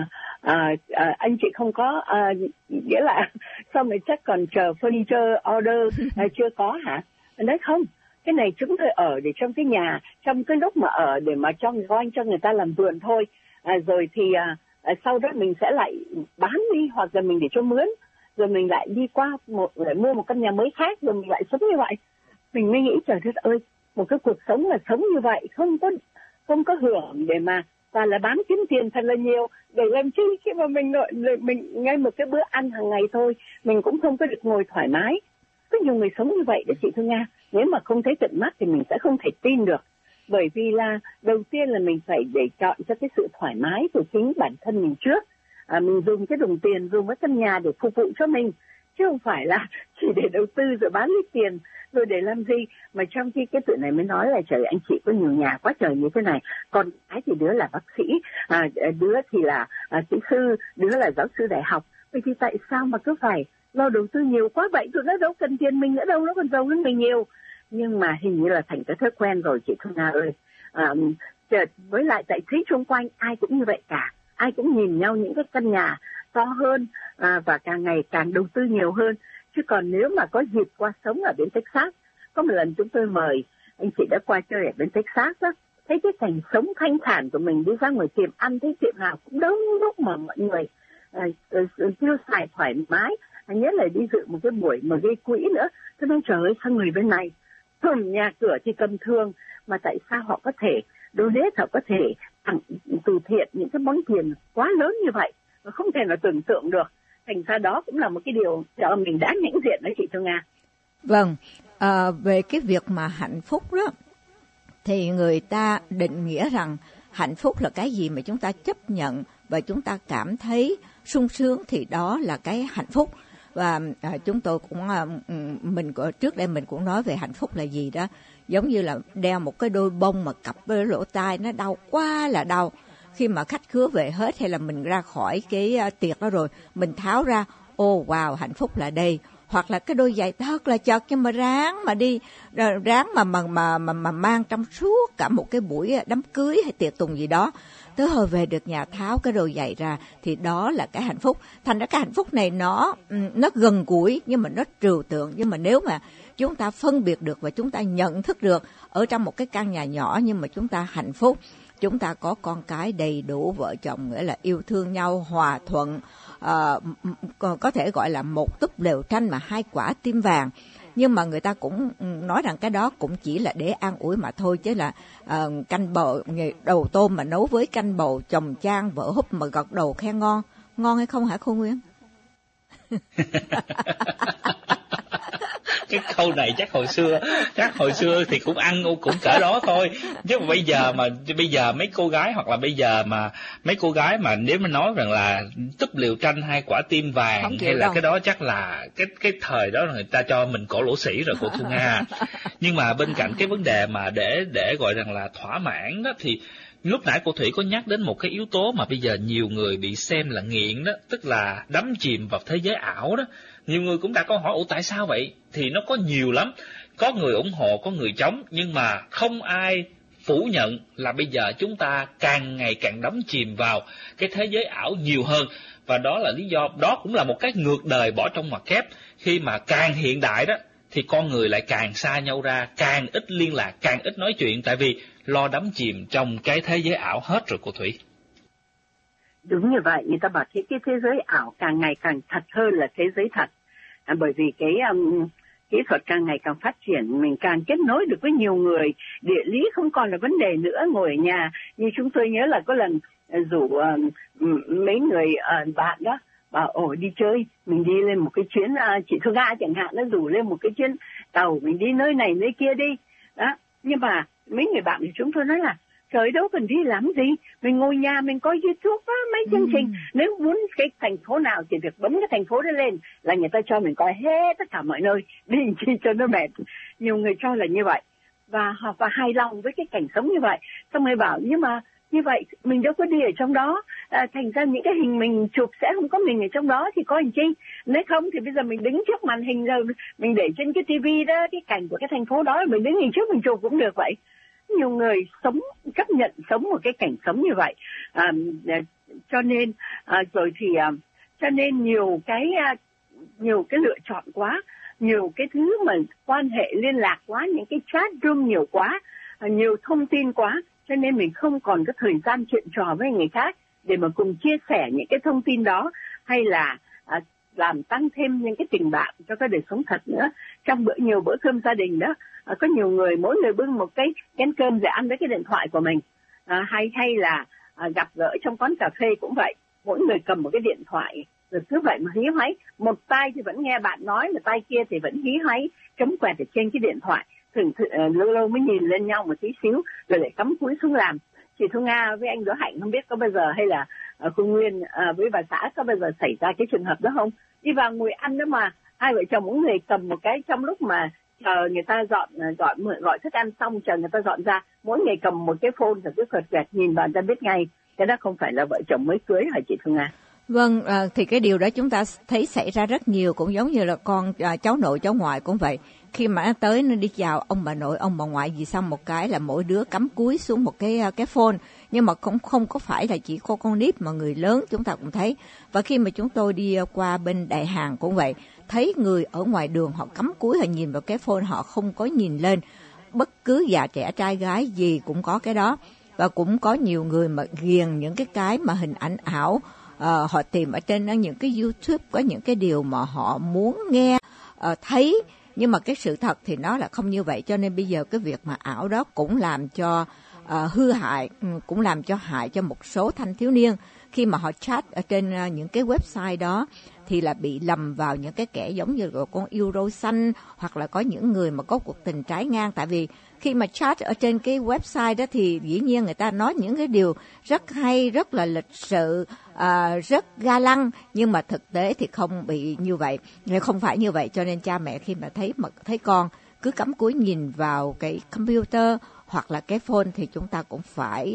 anh chị không có nghĩa là sao mà chắc còn chờ furniture order chưa có hả? Nói không, cái này chúng tôi ở để trong cái nhà, trong cái lúc mà ở để mà cho người ta làm vườn thôi. Rồi thì sau đó mình sẽ lại bán đi, hoặc là mình để cho mướn, rồi mình lại đi qua lại mua một căn nhà mới khác, rồi mình lại sống như vậy. Mình mới nghĩ trời đất ơi, một cái cuộc sống mà sống như vậy không có hưởng để mà và là bán kiếm tiền thật là nhiều để làm chi, khi mà mình ngay một cái bữa ăn hàng ngày thôi mình cũng không có được ngồi thoải mái. Có nhiều người sống như vậy đấy chị Thương Nga, nếu mà không thấy tận mắt thì mình sẽ không thể tin được. Bởi vì là đầu tiên là mình phải để chọn cho cái sự thoải mái của chính bản thân mình trước. Mình dùng cái đồng tiền, dùng cái căn nhà để phục vụ cho mình, chứ không phải là chỉ để đầu tư rồi bán lấy tiền rồi để làm gì. Mà trong khi cái tụi này mới nói là trời, anh chị có nhiều nhà quá trời như thế này, còn cái thì đứa là bác sĩ, đứa thì là kỹ sư, đứa là giáo sư đại học. Vậy thì tại sao mà cứ phải lo đầu tư nhiều quá vậy? Tụi nó đâu cần tiền mình nữa đâu, nó còn giàu hơn mình nhiều. Nhưng mà hình như là thành cái thói quen rồi chị Thu Nga ơi. Với lại tại thấy xung quanh ai cũng như vậy cả, ai cũng nhìn nhau những cái căn nhà to hơn và càng ngày càng đầu tư nhiều hơn. Chứ còn nếu mà có dịp qua sống ở bên Texas, có một lần chúng tôi mời anh chị đã qua chơi ở bên Texas á, thấy cái cảnh sống thanh thản của mình, đi ra ngoài tiệm ăn thấy tiệm nào cũng đông đúc mà mọi người tiêu xài thoải mái, nhất là đi dự một cái buổi mà gây quỹ nữa. Tôi nói trời ơi, sao người bên này nhà cửa thì cầm thường mà tại sao họ có thể donate, họ có thể từ thiện những cái món tiền quá lớn như vậy mà không thể nào tưởng tượng được. Thành ra đó cũng là một cái điều cho mình đã nhận diện đó chị Thu Nga. Vâng, về cái việc mà hạnh phúc đó thì người ta định nghĩa rằng hạnh phúc là cái gì mà chúng ta chấp nhận và chúng ta cảm thấy sung sướng thì đó là cái hạnh phúc. Và chúng tôi cũng trước đây mình cũng nói về hạnh phúc là gì đó, giống như là đeo một cái đôi bông mà cặp với lỗ tai nó đau quá là đau. Khi mà khách khứa về hết hay là mình ra khỏi cái tiệc đó rồi mình tháo ra, ô wow, hạnh phúc là đây. Hoặc là cái đôi giày thật là chật nhưng mà ráng mà mang trong suốt cả một cái buổi đám cưới hay tiệc tùng gì đó, tới hồi về được nhà tháo cái đôi giày ra thì đó là cái hạnh phúc. Thành ra cái hạnh phúc này nó gần gũi nhưng mà nó trừu tượng. Nhưng mà nếu mà chúng ta phân biệt được và chúng ta nhận thức được ở trong một cái căn nhà nhỏ nhưng mà chúng ta hạnh phúc chúng ta có con cái đầy đủ, vợ chồng nghĩa là yêu thương nhau, hòa thuận, có thể gọi là một túp lều tranh mà 2 quả tim vàng. Nhưng mà người ta cũng nói rằng cái đó cũng chỉ là để an ủi mà thôi, chứ là canh bầu đầu tôm mà nấu với canh bầu, chồng chan vợ húp mà gật đầu khen ngon. Ngon hay không hả cô Nguyên? Cái câu này chắc hồi xưa thì cũng ăn cũng cỡ đó thôi, chứ mà bây giờ mấy cô gái, hoặc là bây giờ mà mấy cô gái mà nếu mà nói rằng là túp lều tranh 2 quả tim vàng hay là cái đó, chắc là cái thời đó người ta cho mình cổ lỗ sĩ rồi cô Thu Nga. Nhưng mà bên cạnh cái vấn đề mà để gọi rằng là thỏa mãn đó, thì lúc nãy cô Thủy có nhắc đến một cái yếu tố mà bây giờ nhiều người bị xem là nghiện đó, tức là đắm chìm vào thế giới ảo đó. Nhiều người cũng đặt câu hỏi, tại sao vậy? Thì nó có nhiều lắm, có người ủng hộ, có người chống, nhưng mà không ai phủ nhận là bây giờ chúng ta càng ngày càng đắm chìm vào cái thế giới ảo nhiều hơn. Và đó là lý do, đó cũng là một cái ngược đời bỏ trong ngoặc kép. Khi mà càng hiện đại đó, thì con người lại càng xa nhau ra, càng ít liên lạc, càng ít nói chuyện, tại vì lo đắm chìm trong cái thế giới ảo hết rồi cô Thủy. Đúng như vậy, người ta bảo cái thế giới ảo càng ngày càng thật hơn là thế giới thật. Bởi vì cái kỹ thuật càng ngày càng phát triển, mình càng kết nối được với nhiều người, địa lý không còn là vấn đề nữa. Ngồi ở nhà, như chúng tôi nhớ là có lần rủ mấy người bạn đó bảo đi chơi, mình đi lên một cái chuyến, chị Thu Nga chẳng hạn, nó rủ lên một cái chuyến tàu, mình đi nơi này nơi kia đi đó. Nhưng mà mấy người bạn thì chúng tôi nói là trời, đâu cần đi làm gì, mình ngồi nhà mình coi YouTube á, mấy chương trình, nếu muốn cái thành phố nào thì việc bấm cái thành phố đó lên là người ta cho mình coi hết tất cả mọi nơi, đi chi cho nó mệt. Nhiều người cho là như vậy và hài lòng với cái cảnh sống như vậy. Xong rồi bảo nhưng mà như vậy mình đâu có đi ở trong đó, thành ra những cái hình mình chụp sẽ không có mình ở trong đó thì coi làm chi. Nếu không thì bây giờ mình đứng trước màn hình rồi mình để trên cái tivi đó cái cảnh của cái thành phố đó, mình đứng nhìn trước mình chụp cũng được vậy. Nhiều người chấp nhận sống một cái cảnh sống như vậy, cho nên cho nên nhiều cái lựa chọn quá, nhiều cái thứ mà quan hệ liên lạc quá, những cái chat room nhiều quá, nhiều thông tin quá, cho nên mình không còn có thời gian chuyện trò với người khác để mà cùng chia sẻ những cái thông tin đó, hay là làm tăng thêm những cái tình bạn cho cái đời sống thật nữa. Trong nhiều bữa cơm gia đình đó, có nhiều người mỗi người bưng một cái chén cơm để ăn với cái điện thoại của mình, hay là gặp gỡ trong quán cà phê cũng vậy, mỗi người cầm một cái điện thoại rồi cứ vậy mà hí hoáy, một tay thì vẫn nghe bạn nói mà tay kia thì vẫn hí hoáy chấm quẹt ở trên cái điện thoại, lâu lâu mới nhìn lên nhau một tí xíu rồi lại cắm cúi xuống làm. Chị Thu Nga với anh Đỗ Hạnh không biết có bao giờ, hay là cô Nguyên với bà xã có bao giờ xảy ra cái trường hợp đó không? Đi vào ngồi ăn đó mà hai vợ chồng mỗi người cầm một cái, trong lúc mà chờ người ta gọi thức ăn xong, chờ người ta dọn ra, mỗi người cầm một cái phone rồi cứ quẹt nhìn vào ra biết ngay cái đó không phải là vợ chồng mới cưới hả chị Thu Nga? Vâng, thì cái điều đó chúng ta thấy xảy ra rất nhiều, cũng giống như là con cháu nội cháu ngoại cũng vậy. Khi mà nó tới nó đi chào ông bà nội ông bà ngoại gì xong một cái là mỗi đứa cắm cúi xuống một cái phone. Nhưng mà cũng không có phải là chỉ có con nít mà người lớn chúng ta cũng thấy. Và khi mà chúng tôi đi qua bên Đại Hàn cũng vậy, thấy người ở ngoài đường họ cắm cúi, họ nhìn vào cái phone, họ không có nhìn lên. Bất cứ già trẻ trai gái gì cũng có cái đó. Và cũng có nhiều người mà ghiền những cái mà hình ảnh ảo, họ tìm ở trên những cái YouTube, có những cái điều mà họ muốn nghe, thấy. Nhưng mà cái sự thật thì nó là không như vậy, cho nên bây giờ cái việc mà ảo đó cũng làm cho hư hại, cũng làm cho hại cho một số thanh thiếu niên. Khi mà họ chat ở trên những cái website đó thì là bị lầm vào những cái kẻ giống như là con yêu râu xanh, hoặc là có những người mà có cuộc tình trái ngang. Tại vì khi mà chat ở trên cái website đó thì dĩ nhiên người ta nói những cái điều rất hay, rất là lịch sự, rất ga lăng, nhưng mà thực tế thì không bị như vậy, không phải như vậy. Cho nên cha mẹ khi mà thấy con cứ cắm cúi nhìn vào cái computer hoặc là cái phone thì chúng ta cũng phải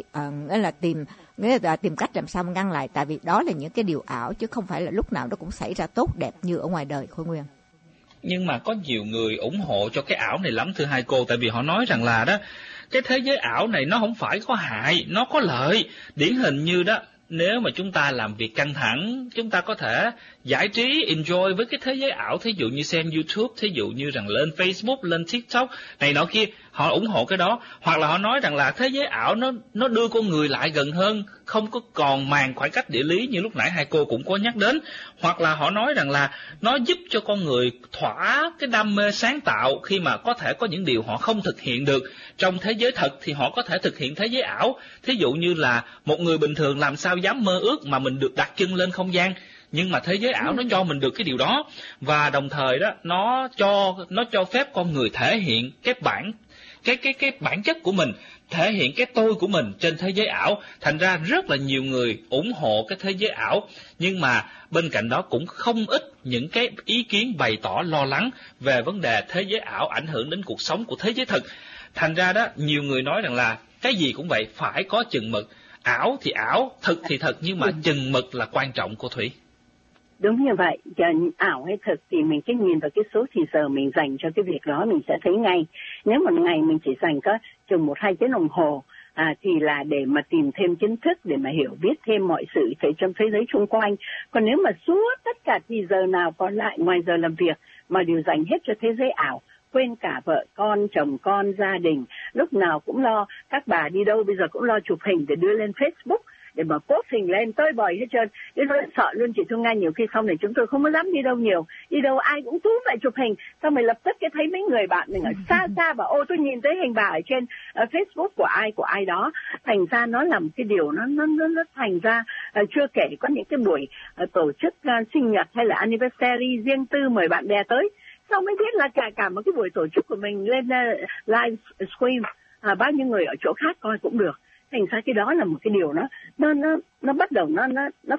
nghĩa là tìm cách làm sao ngăn lại, tại vì đó là những cái điều ảo chứ không phải là lúc nào nó cũng xảy ra tốt đẹp như ở ngoài đời, Khôi Nguyên. Nhưng mà có nhiều người ủng hộ cho cái ảo này lắm thưa hai cô, tại vì họ nói rằng là đó, cái thế giới ảo này nó không phải có hại, nó có lợi. Điển hình như đó, nếu mà chúng ta làm việc căng thẳng, chúng ta có thể giải trí, enjoy với cái thế giới ảo, thí dụ như xem YouTube, thí dụ như rằng lên Facebook, lên TikTok, này nọ kia. họ ủng hộ cái đó, hoặc là họ nói rằng là thế giới ảo nó đưa con người lại gần hơn, không có còn màng khoảng cách địa lý như lúc nãy hai cô cũng có nhắc đến, hoặc là họ nói rằng là nó giúp cho con người thỏa cái đam mê sáng tạo khi mà có thể có những điều họ không thực hiện được trong thế giới thật thì họ có thể thực hiện thế giới ảo. Thí dụ như là một người bình thường làm sao dám mơ ước mà mình được đặt chân lên không gian, nhưng mà thế giới ảo nó cho mình được cái điều đó, và đồng thời đó nó cho phép con người thể hiện cái bản chất của mình, thể hiện cái tôi của mình trên thế giới ảo. Thành ra rất là nhiều người ủng hộ cái thế giới ảo, nhưng mà bên cạnh đó cũng không ít những cái ý kiến bày tỏ lo lắng về vấn đề thế giới ảo ảnh hưởng đến cuộc sống của thế giới thực. Thành ra đó nhiều người nói rằng là cái gì cũng vậy, phải có chừng mực, ảo thì ảo, thực thì thật, nhưng mà chừng mực là quan trọng cô Thủy. Đúng như vậy, ảo hay thực thì mình cứ nhìn vào cái số thì giờ mình dành cho cái việc đó mình sẽ thấy ngay. Nếu một ngày mình chỉ dành có chừng 1-2 tiếng đồng hồ thì là để mà tìm thêm kiến thức, để mà hiểu biết thêm mọi sự trong thế giới xung quanh. Còn nếu mà suốt tất cả thì giờ nào còn lại ngoài giờ làm việc mà đều dành hết cho thế giới ảo, quên cả vợ con, chồng con, gia đình, lúc nào cũng lo, các bà đi đâu bây giờ cũng lo chụp hình để đưa lên Facebook, để mà post hình lên tơi bời hết trơn. Đến nỗi sợ luôn chị Thu Nga, nhiều khi sau này chúng tôi không có dám đi đâu nhiều, đi đâu ai cũng túm lại chụp hình, xong rồi lập tức cái thấy mấy người bạn mình ở xa xa bảo ô tôi nhìn thấy hình bà ở trên Facebook của ai đó. Thành ra nó làm cái điều nó thành ra chưa kể có những cái buổi tổ chức sinh nhật hay là anniversary riêng tư mời bạn bè tới, sau mới biết là cả một cái buổi tổ chức của mình lên live stream, bao nhiêu người ở chỗ khác coi cũng được. Thành ra cái đó là một cái điều nó bắt đầu nó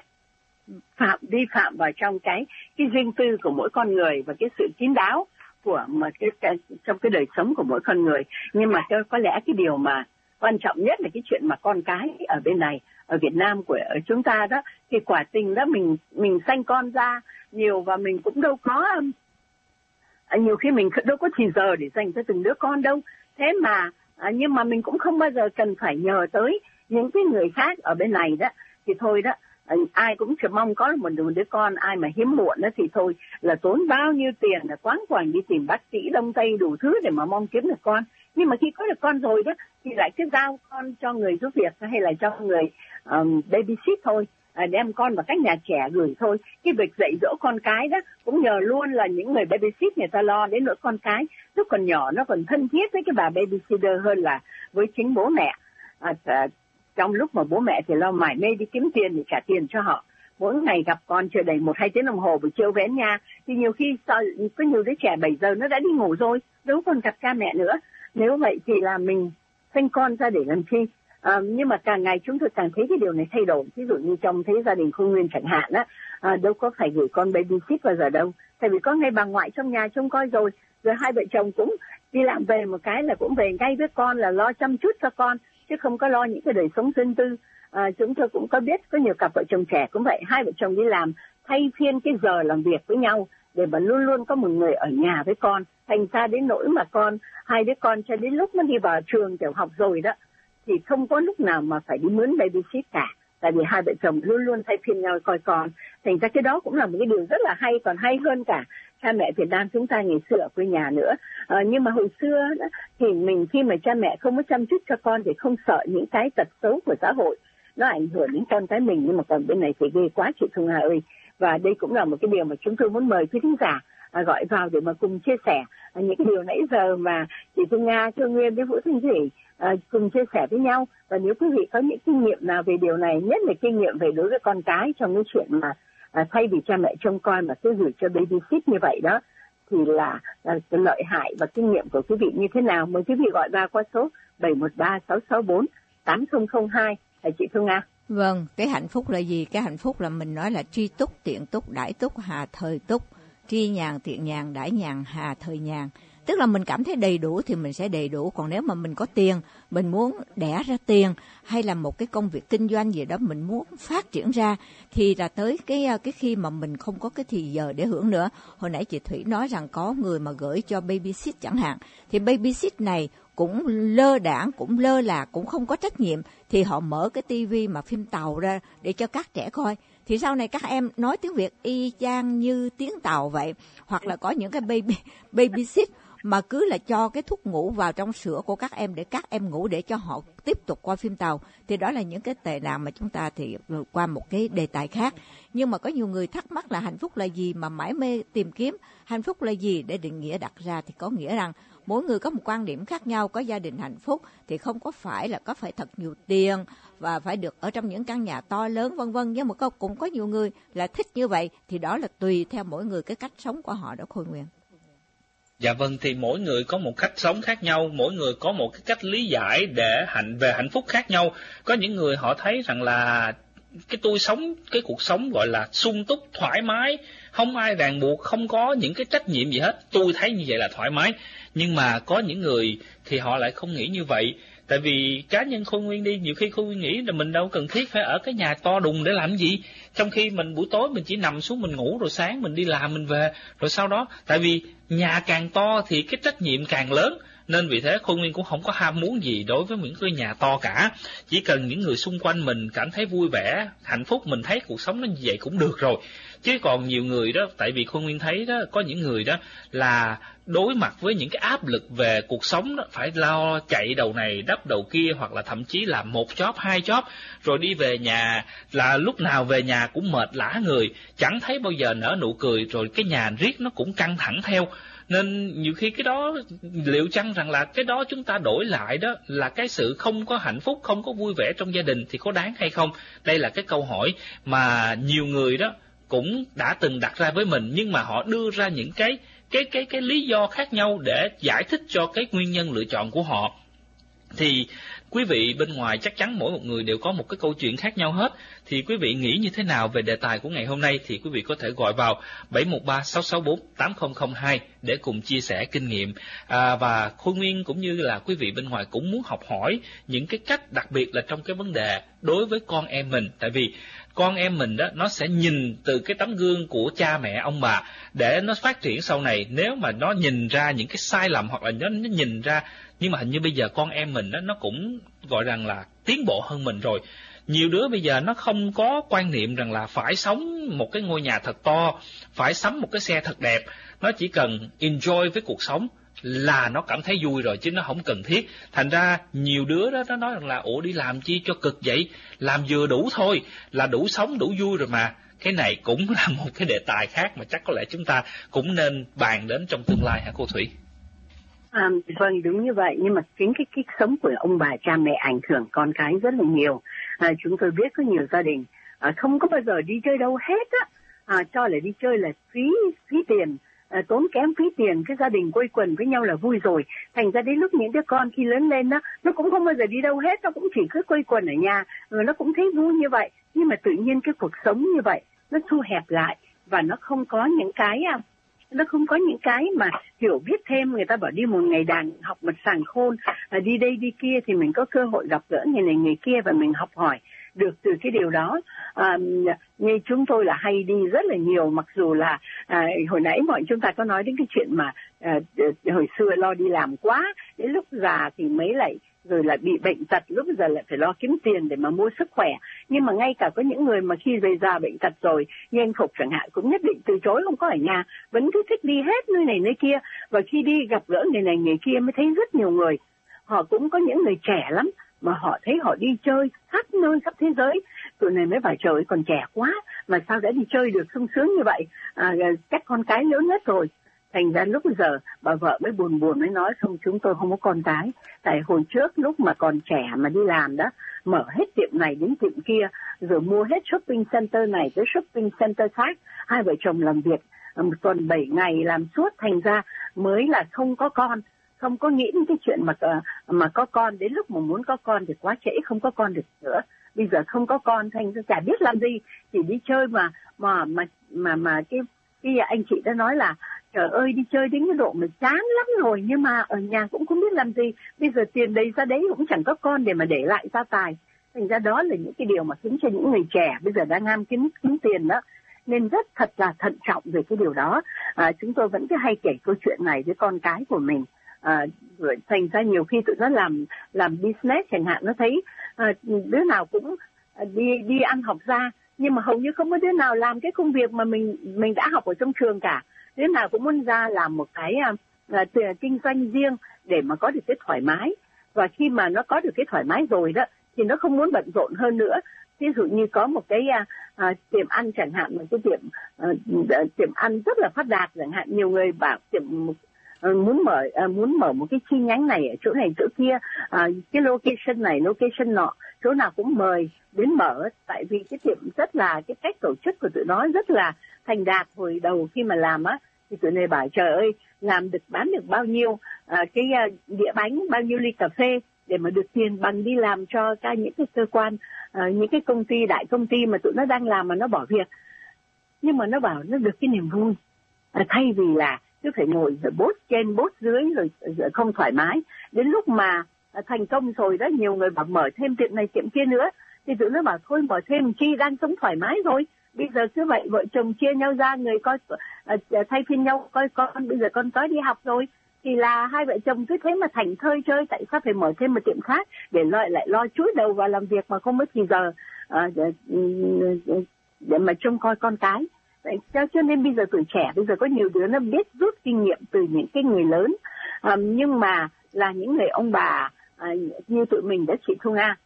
phạm vào trong cái riêng tư của mỗi con người và cái sự kín đáo của mà trong cái đời sống của mỗi con người. Nhưng mà có lẽ cái điều mà quan trọng nhất là cái chuyện mà con cái ở bên này, ở Việt Nam của chúng ta đó, thì quả tình đó mình sanh con ra nhiều và mình cũng đâu có nhiều khi mình đâu có thì giờ để dành cho từng đứa con đâu. Thế mà nhưng mà mình cũng không bao giờ cần phải nhờ tới những cái người khác ở bên này đó. Thì thôi đó, ai cũng chỉ mong có một đứa con, ai mà hiếm muộn đó thì thôi là tốn bao nhiêu tiền là quáng quàng đi tìm bác sĩ đông tây đủ thứ để mà mong kiếm được con. Nhưng mà khi có được con rồi đó thì lại cứ giao con cho người giúp việc hay là cho người babysit thôi, đem con vào các nhà trẻ gửi thôi. Cái việc dạy dỗ con cái đó cũng nhờ luôn là những người babysit người ta lo. Đến nỗi con cái lúc còn nhỏ nó còn thân thiết với cái bà babysitter hơn là với chính bố mẹ. Trong lúc mà bố mẹ thì lo mải mê đi kiếm tiền để trả tiền cho họ, mỗi ngày gặp con chưa đầy 1-2 tiếng đồng hồ buổi chiều về nhà thì nhiều khi có nhiều đứa trẻ 7 giờ nó đã đi ngủ rồi, đâu còn gặp cha mẹ nữa. Nếu vậy thì là mình sinh con ra để làm chi? Nhưng mà càng ngày chúng tôi càng thấy cái điều này thay đổi. Ví dụ như trong thế gia đình Khôi Nguyên chẳng hạn á, đâu có phải gửi con babysit bao giờ đâu, tại vì có ngay bà ngoại trong nhà trông coi rồi hai vợ chồng cũng đi làm về một cái là cũng về ngay với con, là lo chăm chút cho con chứ không có lo những cái đời sống riêng tư. Chúng tôi cũng có biết có nhiều cặp vợ chồng trẻ cũng vậy, hai vợ chồng đi làm thay phiên cái giờ làm việc với nhau để mà luôn luôn có một người ở nhà với con. Thành ra đến nỗi mà hai đứa con cho đến lúc nó đi vào trường tiểu học rồi đó thì không có lúc nào mà phải đi mướn babysit cả, tại vì hai vợ chồng luôn luôn thay phiên nhau coi con. Thành ra cái đó cũng là một cái điều rất là hay, còn hay hơn cả cha mẹ Việt Nam chúng ta ngày xưa ở quê nhà nữa. Nhưng mà hồi xưa đó, thì mình khi mà cha mẹ không có chăm chút cho con thì không sợ những cái tật xấu của xã hội nó ảnh hưởng đến con cái mình. Nhưng mà còn bên này thì ghê quá chị Thu Hà ơi. Và đây cũng là một cái điều mà chúng tôi muốn mời quý thính giả gọi vào để mà cùng chia sẻ những cái điều nãy giờ mà chị Thu Nga, Châu Nguyên với Vũ Thanh Thủy cùng chia sẻ với nhau. Và nếu quý vị có những kinh nghiệm nào về điều này, nhất là kinh nghiệm về đối với con cái trong cái chuyện mà thay vì cha mẹ trông coi mà cứ gửi cho babysit như vậy đó, thì là lợi hại và kinh nghiệm của quý vị như thế nào, mời quý vị gọi vào qua số 713-664-8002. Chị Thu Nga. Vâng, cái hạnh phúc là gì? Cái hạnh phúc là mình nói là tri túc, tiện túc, đãi túc, hà thời túc, tri nhàn, tiện nhàn, đãi nhàn, hà thời nhàn. Tức là mình cảm thấy đầy đủ thì mình sẽ đầy đủ. Còn nếu mà mình có tiền, mình muốn đẻ ra tiền, hay là một cái công việc kinh doanh gì đó mình muốn phát triển ra, thì là tới cái khi mà mình không có cái thì giờ để hưởng nữa. Hồi nãy chị Thủy nói rằng có người mà gửi cho babysit chẳng hạn, thì babysit này cũng lơ đãng, cũng lơ là, cũng không có trách nhiệm, thì họ mở cái tivi mà phim Tàu ra để cho các trẻ coi. Thì sau này các em nói tiếng Việt y chang như tiếng Tàu vậy. Hoặc là có những cái babysit mà cứ là cho cái thuốc ngủ vào trong sữa của các em để các em ngủ để cho họ tiếp tục coi phim tàu, thì đó là những cái tệ nạn mà chúng ta thì qua một cái đề tài khác. Nhưng mà có nhiều người thắc mắc là hạnh phúc là gì mà mãi mê tìm kiếm hạnh phúc là gì để định nghĩa đặt ra, thì có nghĩa rằng mỗi người có một quan điểm khác nhau. Có gia đình hạnh phúc thì không có phải là có phải thật nhiều tiền và phải được ở trong những căn nhà to lớn vân vân, nhưng mà cũng có nhiều người là thích như vậy, thì đó là tùy theo mỗi người cái cách sống của họ đó Khôi Nguyên. Dạ vâng, thì mỗi người có một cách sống khác nhau, mỗi người có một cái cách lý giải về hạnh phúc khác nhau. Có những người họ thấy rằng là tôi sống cái cuộc sống gọi là sung túc, thoải mái, không ai ràng buộc, không có những cái trách nhiệm gì hết, tôi thấy như vậy là thoải mái. Nhưng mà có những người thì họ lại không nghĩ như vậy. Tại vì cá nhân Khôi Nguyên đi, nhiều khi Khôi Nguyên nghĩ là mình đâu cần thiết phải ở cái nhà to đùng để làm gì, trong khi mình buổi tối mình chỉ nằm xuống mình ngủ, rồi sáng mình đi làm mình về, rồi sau đó, tại vì nhà càng to thì cái trách nhiệm càng lớn, nên vì thế Khôi Nguyên cũng không có ham muốn gì đối với những cái nhà to cả. Chỉ cần những người xung quanh mình cảm thấy vui vẻ, hạnh phúc, mình thấy cuộc sống nó như vậy cũng được rồi. Chứ còn nhiều người đó, tại vì Khôi Nguyên thấy đó, có những người đó là đối mặt với những cái áp lực về cuộc sống đó, phải lo chạy đầu này đắp đầu kia, hoặc là thậm chí là một job, hai job, rồi đi về nhà là lúc nào về nhà cũng mệt lả người, chẳng thấy bao giờ nở nụ cười, rồi cái nhà riết nó cũng căng thẳng theo. Nên nhiều khi cái đó, liệu chăng rằng là cái đó chúng ta đổi lại đó là cái sự không có hạnh phúc, không có vui vẻ trong gia đình thì có đáng hay không? Đây là cái câu hỏi mà nhiều người đó cũng đã từng đặt ra với mình, nhưng mà họ đưa ra những cái lý do khác nhau để giải thích cho cái nguyên nhân lựa chọn của họ. Thì quý vị bên ngoài chắc chắn mỗi một người đều có một cái câu chuyện khác nhau hết. Thì quý vị nghĩ như thế nào về đề tài của ngày hôm nay thì quý vị có thể gọi vào 713-664-8002 để cùng chia sẻ kinh nghiệm. Và Khôi Nguyên cũng như là quý vị bên ngoài cũng muốn học hỏi những cái cách, đặc biệt là trong cái vấn đề đối với con em mình. Tại vì con em mình đó, nó sẽ nhìn từ cái tấm gương của cha mẹ ông bà để nó phát triển sau này. Nếu mà nó nhìn ra những cái sai lầm, hoặc là nó nhìn ra, nhưng mà hình như bây giờ con em mình đó, nó cũng gọi rằng là tiến bộ hơn mình rồi. Nhiều đứa bây giờ nó không có quan niệm rằng là phải sống một cái ngôi nhà thật to, phải sắm một cái xe thật đẹp. Nó chỉ cần enjoy với cuộc sống là nó cảm thấy vui rồi, chứ nó không cần thiết. Thành ra nhiều đứa đó nó nói rằng là ủa đi làm chi cho cực vậy, làm vừa đủ thôi là đủ sống đủ vui rồi mà. Cái này cũng là một cái đề tài khác mà chắc có lẽ chúng ta cũng nên bàn đến trong tương lai hả cô Thủy? Vâng, đúng như vậy. Nhưng mà chính cái sống của ông bà cha mẹ ảnh hưởng con cái rất là nhiều. Chúng tôi biết có nhiều gia đình không có bao giờ đi chơi đâu hết á, cho là đi chơi là phí tiền, tốn kém phí tiền, cái gia đình quây quần với nhau là vui rồi. Thành ra đến lúc những đứa con khi lớn lên đó, nó cũng không bao giờ đi đâu hết, nó cũng chỉ cứ quây quần ở nhà, rồi nó cũng thấy vui như vậy. Nhưng mà tự nhiên cái cuộc sống như vậy nó thu hẹp lại, và nó không có những cái mà hiểu biết thêm. Người ta bảo đi một ngày đàn học một sàng khôn, đi đây đi kia thì mình có cơ hội gặp gỡ người này người kia và mình học hỏi được từ cái điều đó. Như chúng tôi là hay đi rất là nhiều, mặc dù là hồi nãy chúng ta có nói đến cái chuyện mà hồi xưa lo đi làm quá, đến lúc già thì mới lại rồi lại bị bệnh tật, lúc giờ lại phải lo kiếm tiền để mà mua sức khỏe. Nhưng mà ngay cả có những người mà khi về già bệnh tật rồi, như anh Phục chẳng hạn, cũng nhất định từ chối, không có ở nhà, vẫn cứ thích đi hết nơi này nơi kia. Và khi đi gặp gỡ người này người kia mới thấy rất nhiều người, họ cũng có những người trẻ lắm mà họ thấy họ đi chơi khắp nơi khắp thế giới. Tụi này mới bảo trời ơi, còn trẻ quá mà sao đã đi chơi được sung sướng như vậy, chắc con cái lớn hết rồi. Thành ra lúc giờ bà vợ mới buồn mới nói không, chúng tôi không có con cái. Tại hồi trước lúc mà còn trẻ mà đi làm đó, mở hết tiệm này đến tiệm kia, rồi mua hết shopping center này tới shopping center khác. Hai vợ chồng làm việc một tuần 7 ngày làm suốt, thành ra mới là không có con. Không có nghĩ đến cái chuyện mà có con. Đến lúc mà muốn có con thì quá trễ, không có con được nữa. Bây giờ không có con thành ra chả biết làm gì, chỉ đi chơi mà cái anh chị đã nói là trời ơi đi chơi đến cái độ mà chán lắm rồi, nhưng mà ở nhà cũng không biết làm gì. Bây giờ tiền đấy ra đấy cũng chẳng có con để mà để lại gia tài. Thành ra đó là những cái điều mà khiến cho những người trẻ bây giờ đang ham kiếm tiền đó, nên rất thật là thận trọng về cái điều đó. Chúng tôi vẫn cứ hay kể câu chuyện này với con cái của mình. Thành ra nhiều khi tụi nó làm business chẳng hạn, nó thấy đứa nào cũng đi ăn học ra, nhưng mà hầu như không có đứa nào làm cái công việc mà mình đã học ở trong trường cả. Đứa nào cũng muốn ra làm một kinh doanh riêng để mà có được cái thoải mái. Và khi mà nó có được cái thoải mái rồi đó thì nó không muốn bận rộn hơn nữa. Ví dụ như có một cái tiệm ăn chẳng hạn, một cái tiệm ăn rất là phát đạt chẳng hạn, nhiều người bảo muốn mở một cái chi nhánh này ở chỗ này chỗ kia, cái location này location nọ, chỗ nào cũng mời đến mở, tại vì cái tiệm rất là, cái cách tổ chức của tụi nó rất là thành đạt. Hồi đầu khi mà làm á thì tụi này bảo trời ơi, làm được bán được bao nhiêu cái đĩa bánh, bao nhiêu ly cà phê để mà được tiền bằng đi làm cho những cái cơ quan, những cái công ty, đại công ty mà tụi nó đang làm mà nó bỏ việc. Nhưng mà nó bảo nó được cái niềm vui, thay vì là cứ phải ngồi rồi bốt trên bốt dưới rồi không thoải mái. Đến lúc mà thành công rồi đó, nhiều người bảo mở thêm tiệm này tiệm kia nữa, thì tụi nó bảo thôi mở thêm chi, đang sống thoải mái rồi. Bây giờ cứ vậy, vợ chồng chia nhau ra, người coi thay phiên nhau coi con, bây giờ con cái đi học rồi thì là hai vợ chồng cứ thế mà thành thơi chơi. Tại sao phải mở thêm một tiệm khác để lại lo chúi đầu vào làm việc mà không mất thì giờ để mà trông coi con cái. Cho nên bây giờ tuổi trẻ, bây giờ có nhiều đứa nó biết rút kinh nghiệm từ những cái người lớn, nhưng mà là những người ông bà như tụi mình đó, chị Thu Nga.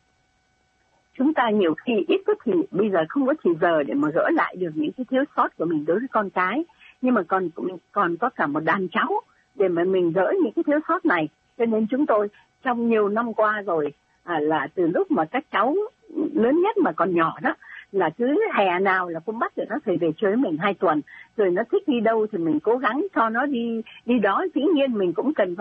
Chúng ta nhiều khi ít có thì bây giờ không có thì giờ để mà gỡ lại được những cái thiếu sót của mình đối với con cái, nhưng mà còn có cả một đàn cháu để mà mình gỡ những cái thiếu sót này. Cho nên chúng tôi trong nhiều năm qua rồi, là từ lúc mà các cháu lớn nhất mà còn nhỏ đó, là cứ hè nào là cũng bắt được nó phải về chơi mình 2 tuần, rồi nó thích đi đâu thì mình cố gắng cho nó đi đó. Dĩ nhiên mình cũng cần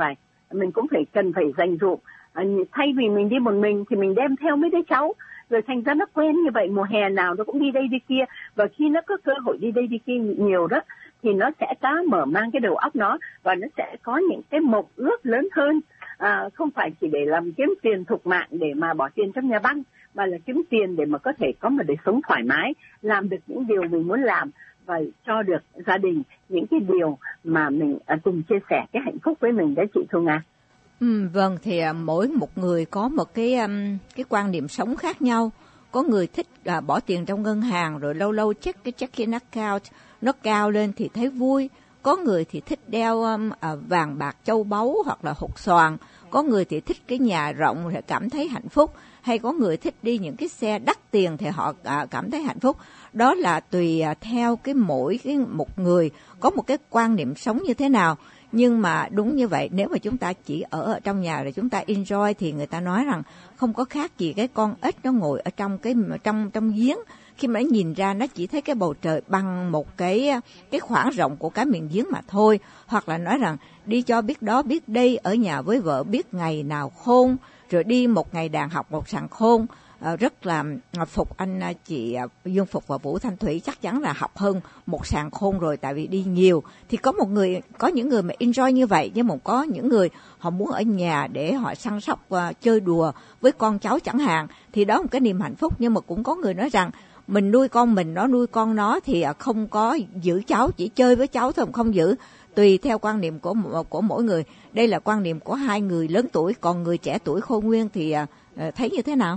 phải dành dụm, thay vì mình đi một mình thì mình đem theo mấy đứa cháu, rồi thành ra nó quen như vậy, mùa hè nào nó cũng đi đây đi kia, và khi nó có cơ hội đi đây đi kia nhiều đó thì nó sẽ mở mang cái đầu óc nó, và nó sẽ có những cái mộng ước lớn hơn, không phải chỉ để làm kiếm tiền thục mạng để mà bỏ tiền trong nhà băng, mà là kiếm tiền để mà có thể có một đời sống thoải mái, làm được những điều mình muốn làm và cho được gia đình những cái điều mà mình cùng chia sẻ cái hạnh phúc với mình. Đấy chị Thu Nga. Vâng, thì mỗi một người có một cái quan điểm sống khác nhau. Có người thích bỏ tiền trong ngân hàng rồi lâu lâu check cái checking account nó cao lên thì thấy vui. Có người thì thích đeo vàng bạc châu báu hoặc là hột xoàn. Có người thì thích cái nhà rộng thì cảm thấy hạnh phúc. Hay có người thích đi những cái xe đắt tiền thì họ cảm thấy hạnh phúc. Đó là tùy theo mỗi một người có một cái quan niệm sống như thế nào. Nhưng mà đúng như vậy, nếu mà chúng ta chỉ ở trong nhà rồi chúng ta enjoy thì người ta nói rằng không có khác gì cái con ếch nó ngồi ở trong giếng, khi mà nó nhìn ra nó chỉ thấy cái bầu trời bằng một cái khoảng rộng của cái miệng giếng mà thôi. Hoặc là nói rằng đi cho biết đó biết đây, ở nhà với vợ biết ngày nào khôn, rồi đi một ngày đàn học một sàng khôn. Rất là phục anh chị Dương Phục và Vũ Thanh Thủy, chắc chắn là học hơn một sàng khôn rồi, tại vì đi nhiều. Thì có những người mà enjoy như vậy, nhưng mà có những người họ muốn ở nhà để họ săn sóc chơi đùa với con cháu chẳng hạn, thì đó là một cái niềm hạnh phúc. Nhưng mà cũng có người nói rằng mình nuôi con mình, nó nuôi con nó thì không có giữ cháu, chỉ chơi với cháu thôi, không giữ. Tùy theo quan niệm của mỗi người. Đây là quan niệm của hai người lớn tuổi, còn người trẻ tuổi Khôi Nguyên thì thấy như thế nào?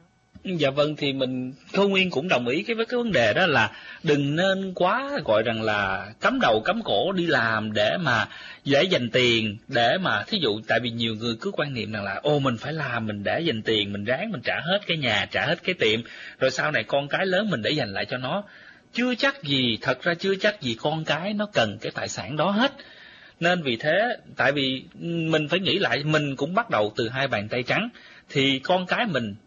Dạ vâng, thì mình Khôi Nguyên cũng đồng ý với cái vấn đề đó là đừng nên quá gọi rằng là cắm đầu cắm cổ đi làm để dành tiền, để mà thí dụ, tại vì nhiều người cứ quan niệm rằng là mình phải làm, mình để dành tiền, mình ráng mình trả hết cái nhà, trả hết cái tiệm, rồi sau này con cái lớn mình để dành lại cho nó. Thật ra chưa chắc gì con cái nó cần cái tài sản đó hết. Nên vì thế, tại vì mình phải nghĩ lại, mình cũng bắt đầu từ 2 bàn tay trắng, thì con cái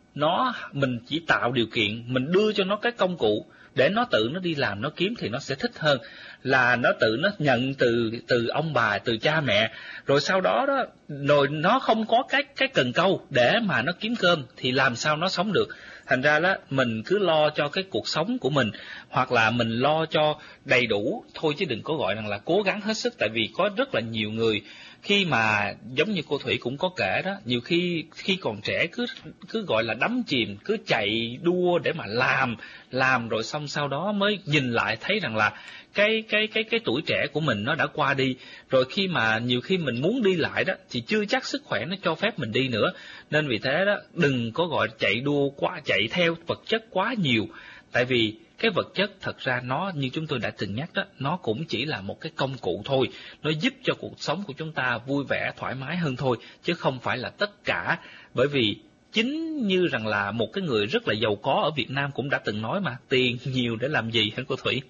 mình chỉ tạo điều kiện, mình đưa cho nó cái công cụ để nó tự nó đi làm, nó kiếm thì nó sẽ thích hơn là nó tự nó nhận từ ông bà, từ cha mẹ, rồi sau đó rồi nó không có cái cần câu để mà nó kiếm cơm thì làm sao nó sống được. Thành ra đó mình cứ lo cho cái cuộc sống của mình, hoặc là mình lo cho đầy đủ thôi, chứ đừng có gọi rằng là cố gắng hết sức. Tại vì có rất là nhiều người khi mà giống như cô Thủy cũng có kể đó, nhiều khi còn trẻ cứ gọi là đắm chìm, cứ chạy đua để mà làm rồi xong sau đó mới nhìn lại thấy rằng là cái tuổi trẻ của mình nó đã qua đi. Rồi khi mà nhiều khi mình muốn đi lại đó thì chưa chắc sức khỏe nó cho phép mình đi nữa. Nên vì thế đó, đừng có gọi chạy đua quá, chạy theo vật chất quá nhiều. Tại vì cái vật chất thật ra nó, như chúng tôi đã từng nhắc đó, nó cũng chỉ là một cái công cụ thôi, nó giúp cho cuộc sống của chúng ta vui vẻ, thoải mái hơn thôi, chứ không phải là tất cả. Bởi vì chính như rằng là một cái người rất là giàu có ở Việt Nam cũng đã từng nói mà, tiền nhiều để làm gì hả cô Thủy?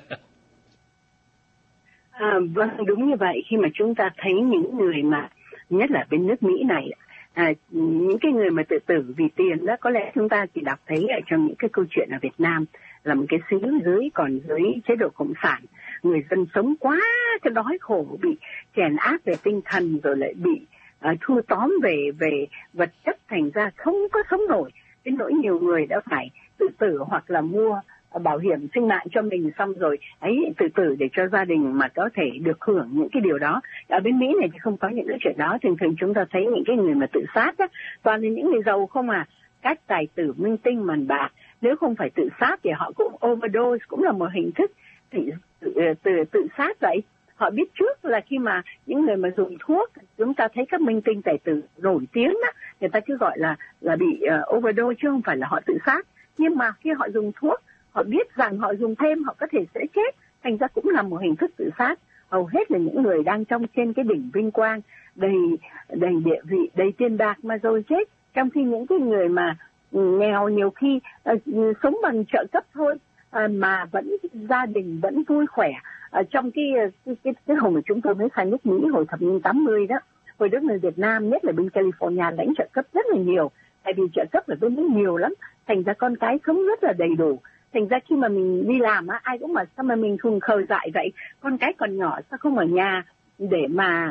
Vâng, đúng như vậy. Khi mà chúng ta thấy những người mà, nhất là bên nước Mỹ này, những cái người mà tự tử vì tiền đó, có lẽ chúng ta chỉ đọc thấy ở trong những cái câu chuyện ở Việt Nam là một cái xứ dưới, còn dưới chế độ cộng sản, người dân sống quá cái đói khổ, bị chèn áp về tinh thần, rồi lại bị thua tóm về vật chất, thành ra không có sống nổi. Đến nỗi nhiều người đã phải tự tử hoặc là mua bảo hiểm sinh mạng cho mình, xong rồi tự tử để cho gia đình mà có thể được hưởng những cái điều đó. Ở bên Mỹ này thì không có những cái chuyện đó. Thường thường chúng ta thấy những cái người mà tự sát đó, toàn là những người giàu không à, các tài tử minh tinh màn bạc. Nếu không phải tự sát thì họ cũng overdose, cũng là một hình thức tự sát vậy. Họ biết trước là khi mà những người mà dùng thuốc, chúng ta thấy các minh tinh tài tử nổi tiếng đó, người ta cứ gọi là bị overdose chứ không phải là họ tự sát. Nhưng mà khi họ dùng thuốc, họ biết rằng họ dùng thêm họ có thể sẽ chết, thành ra cũng là một hình thức tự sát. Hầu hết là những người đang trên cái đỉnh vinh quang, đầy địa vị, đầy tiền bạc mà rồi chết. Trong khi những cái người mà nghèo nhiều khi sống bằng trợ cấp thôi, mà vẫn gia đình vẫn vui khỏe. Trong cái hồi mà chúng tôi mới sang nước Mỹ hồi thập niên 80 đó, hồi đó người Việt Nam nhất là bên California lãnh trợ cấp rất là nhiều, tại vì trợ cấp ở bên đó nhiều lắm, thành ra con cái sống rất là đầy đủ. Thành ra khi mà mình đi làm á, ai cũng bảo sao mà mình khùng khờ dại vậy, con cái còn nhỏ sao không ở nhà để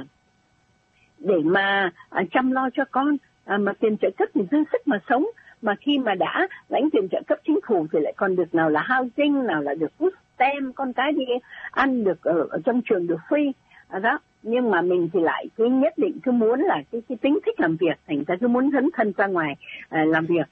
mà chăm lo cho con, mà tiền trợ cấp thì dư sức mà sống. Mà khi mà đã lãnh tiền trợ cấp chính phủ thì lại còn được nào là housing, nào là được food stamp, con cái đi ăn được ở trong trường được free đó. Nhưng mà mình thì lại cứ nhất định cứ muốn là cái tính thích làm việc, thành ra cứ muốn dấn thân ra ngoài làm việc.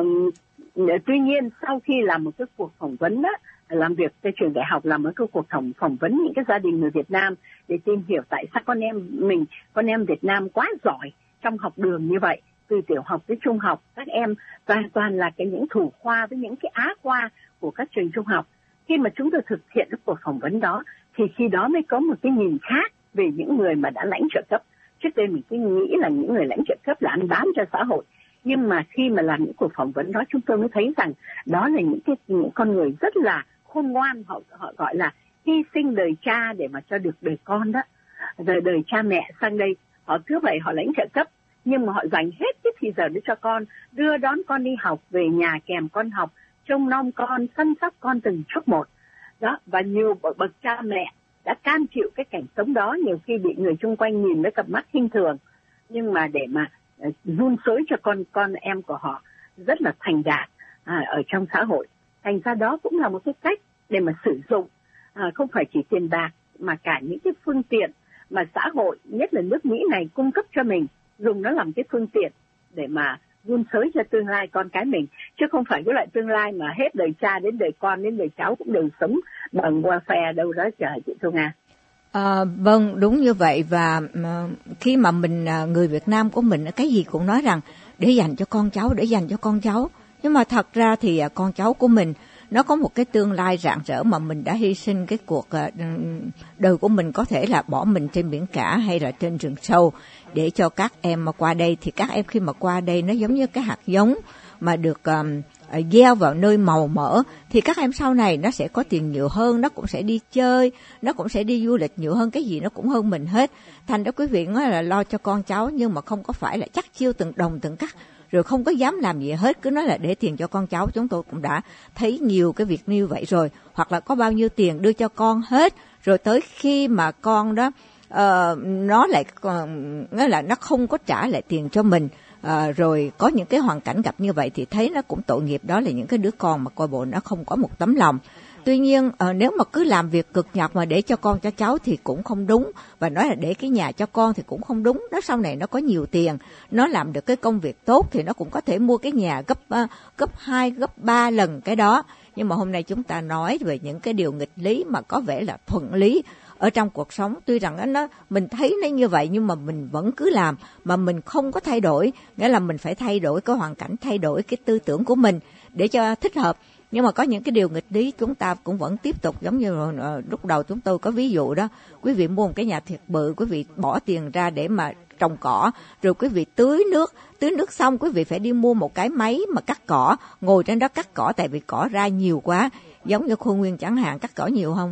Tuy nhiên sau khi làm một cái cuộc phỏng vấn đó, làm việc tại trường đại học, làm một cái cuộc phỏng vấn những cái gia đình người Việt Nam để tìm hiểu tại sao con em Việt Nam quá giỏi trong học đường như vậy, từ tiểu học tới trung học, các em toàn là những thủ khoa với những cái á khoa của các trường trung học. Khi mà chúng tôi thực hiện cái cuộc phỏng vấn đó thì khi đó mới có một cái nhìn khác về những người mà đã lãnh trợ cấp. Trước đây mình cứ nghĩ là những người lãnh trợ cấp là ăn bám cho xã hội, nhưng mà khi mà làm những cuộc phỏng vấn đó, chúng tôi mới thấy rằng đó là những con người rất là khôn ngoan. Họ gọi là hy sinh đời cha để mà cho được đời con đó, rồi đời cha mẹ sang đây. Họ cứ vậy họ lãnh trợ cấp, nhưng mà họ dành hết cái thời giờ để cho con, đưa đón con đi học, về nhà kèm con học, trông nom con, săn sóc con từng chút một đó. Và nhiều bậc cha mẹ đã cam chịu cái cảnh sống đó, nhiều khi bị người xung quanh nhìn với cặp mắt khinh thường, nhưng mà để mà vun xới cho con em của họ rất là thành đạt ở trong xã hội. Thành ra đó cũng là một cái cách để mà sử dụng không phải chỉ tiền bạc mà cả những cái phương tiện mà xã hội, nhất là nước Mỹ này, cung cấp cho mình, dùng nó làm cái phương tiện để mà vun xới cho tương lai con cái mình, chứ không phải cái loại tương lai mà hết đời cha đến đời con đến đời cháu cũng đều sống bằng welfare đâu đó, trời chị Thu Nga. Vâng, đúng như vậy. Và khi mà mình, người Việt Nam của mình cái gì cũng nói rằng để dành cho con cháu, để dành cho con cháu, nhưng mà thật ra thì con cháu của mình nó có một cái tương lai rạng rỡ mà mình đã hy sinh cái cuộc đời của mình, có thể là bỏ mình trên biển cả hay là trên rừng sâu để cho các em mà qua đây. Thì các em khi mà qua đây nó giống như cái hạt giống mà được gieo vào nơi màu mỡ, thì các em sau này nó sẽ có tiền nhiều hơn, nó cũng sẽ đi chơi, nó cũng sẽ đi du lịch nhiều hơn, cái gì nó cũng hơn mình hết. Thành ra quý vị nói là lo cho con cháu, nhưng mà không có phải là chắc chiêu từng đồng từng cắt, rồi không có dám làm gì hết, cứ nói là để tiền cho con cháu. Chúng tôi cũng đã thấy nhiều cái việc như vậy rồi, hoặc là có bao nhiêu tiền đưa cho con hết, rồi tới khi mà con đó nó lại nói là nó không có trả lại tiền cho mình. Rồi có những cái hoàn cảnh gặp như vậy thì thấy nó cũng tội nghiệp. Đó là những cái đứa con mà coi bộ nó không có một tấm lòng. Tuy nhiên nếu mà cứ làm việc cực nhọc mà để cho con cho cháu thì cũng không đúng, và nói là để cái nhà cho con thì cũng không đúng. Nó sau này nó có nhiều tiền, nó làm được cái công việc tốt thì nó cũng có thể mua cái nhà gấp 2, gấp 3 lần cái đó. Nhưng mà hôm nay chúng ta nói về những cái điều nghịch lý mà có vẻ là thuận lý ở trong cuộc sống. Tuy rằng mình thấy nó như vậy nhưng mà mình vẫn cứ làm mà mình không có thay đổi. Nghĩa là mình phải thay đổi cái hoàn cảnh, thay đổi cái tư tưởng của mình để cho thích hợp. Nhưng mà có những cái điều nghịch lý chúng ta cũng vẫn tiếp tục, giống như lúc đầu chúng tôi có ví dụ đó, quý vị mua một cái nhà thiệt bự, quý vị bỏ tiền ra để mà trồng cỏ, rồi quý vị tưới nước xong quý vị phải đi mua một cái máy mà cắt cỏ, ngồi trên đó cắt cỏ tại vì cỏ ra nhiều quá, giống như Khôi Nguyên chẳng hạn, cắt cỏ nhiều không?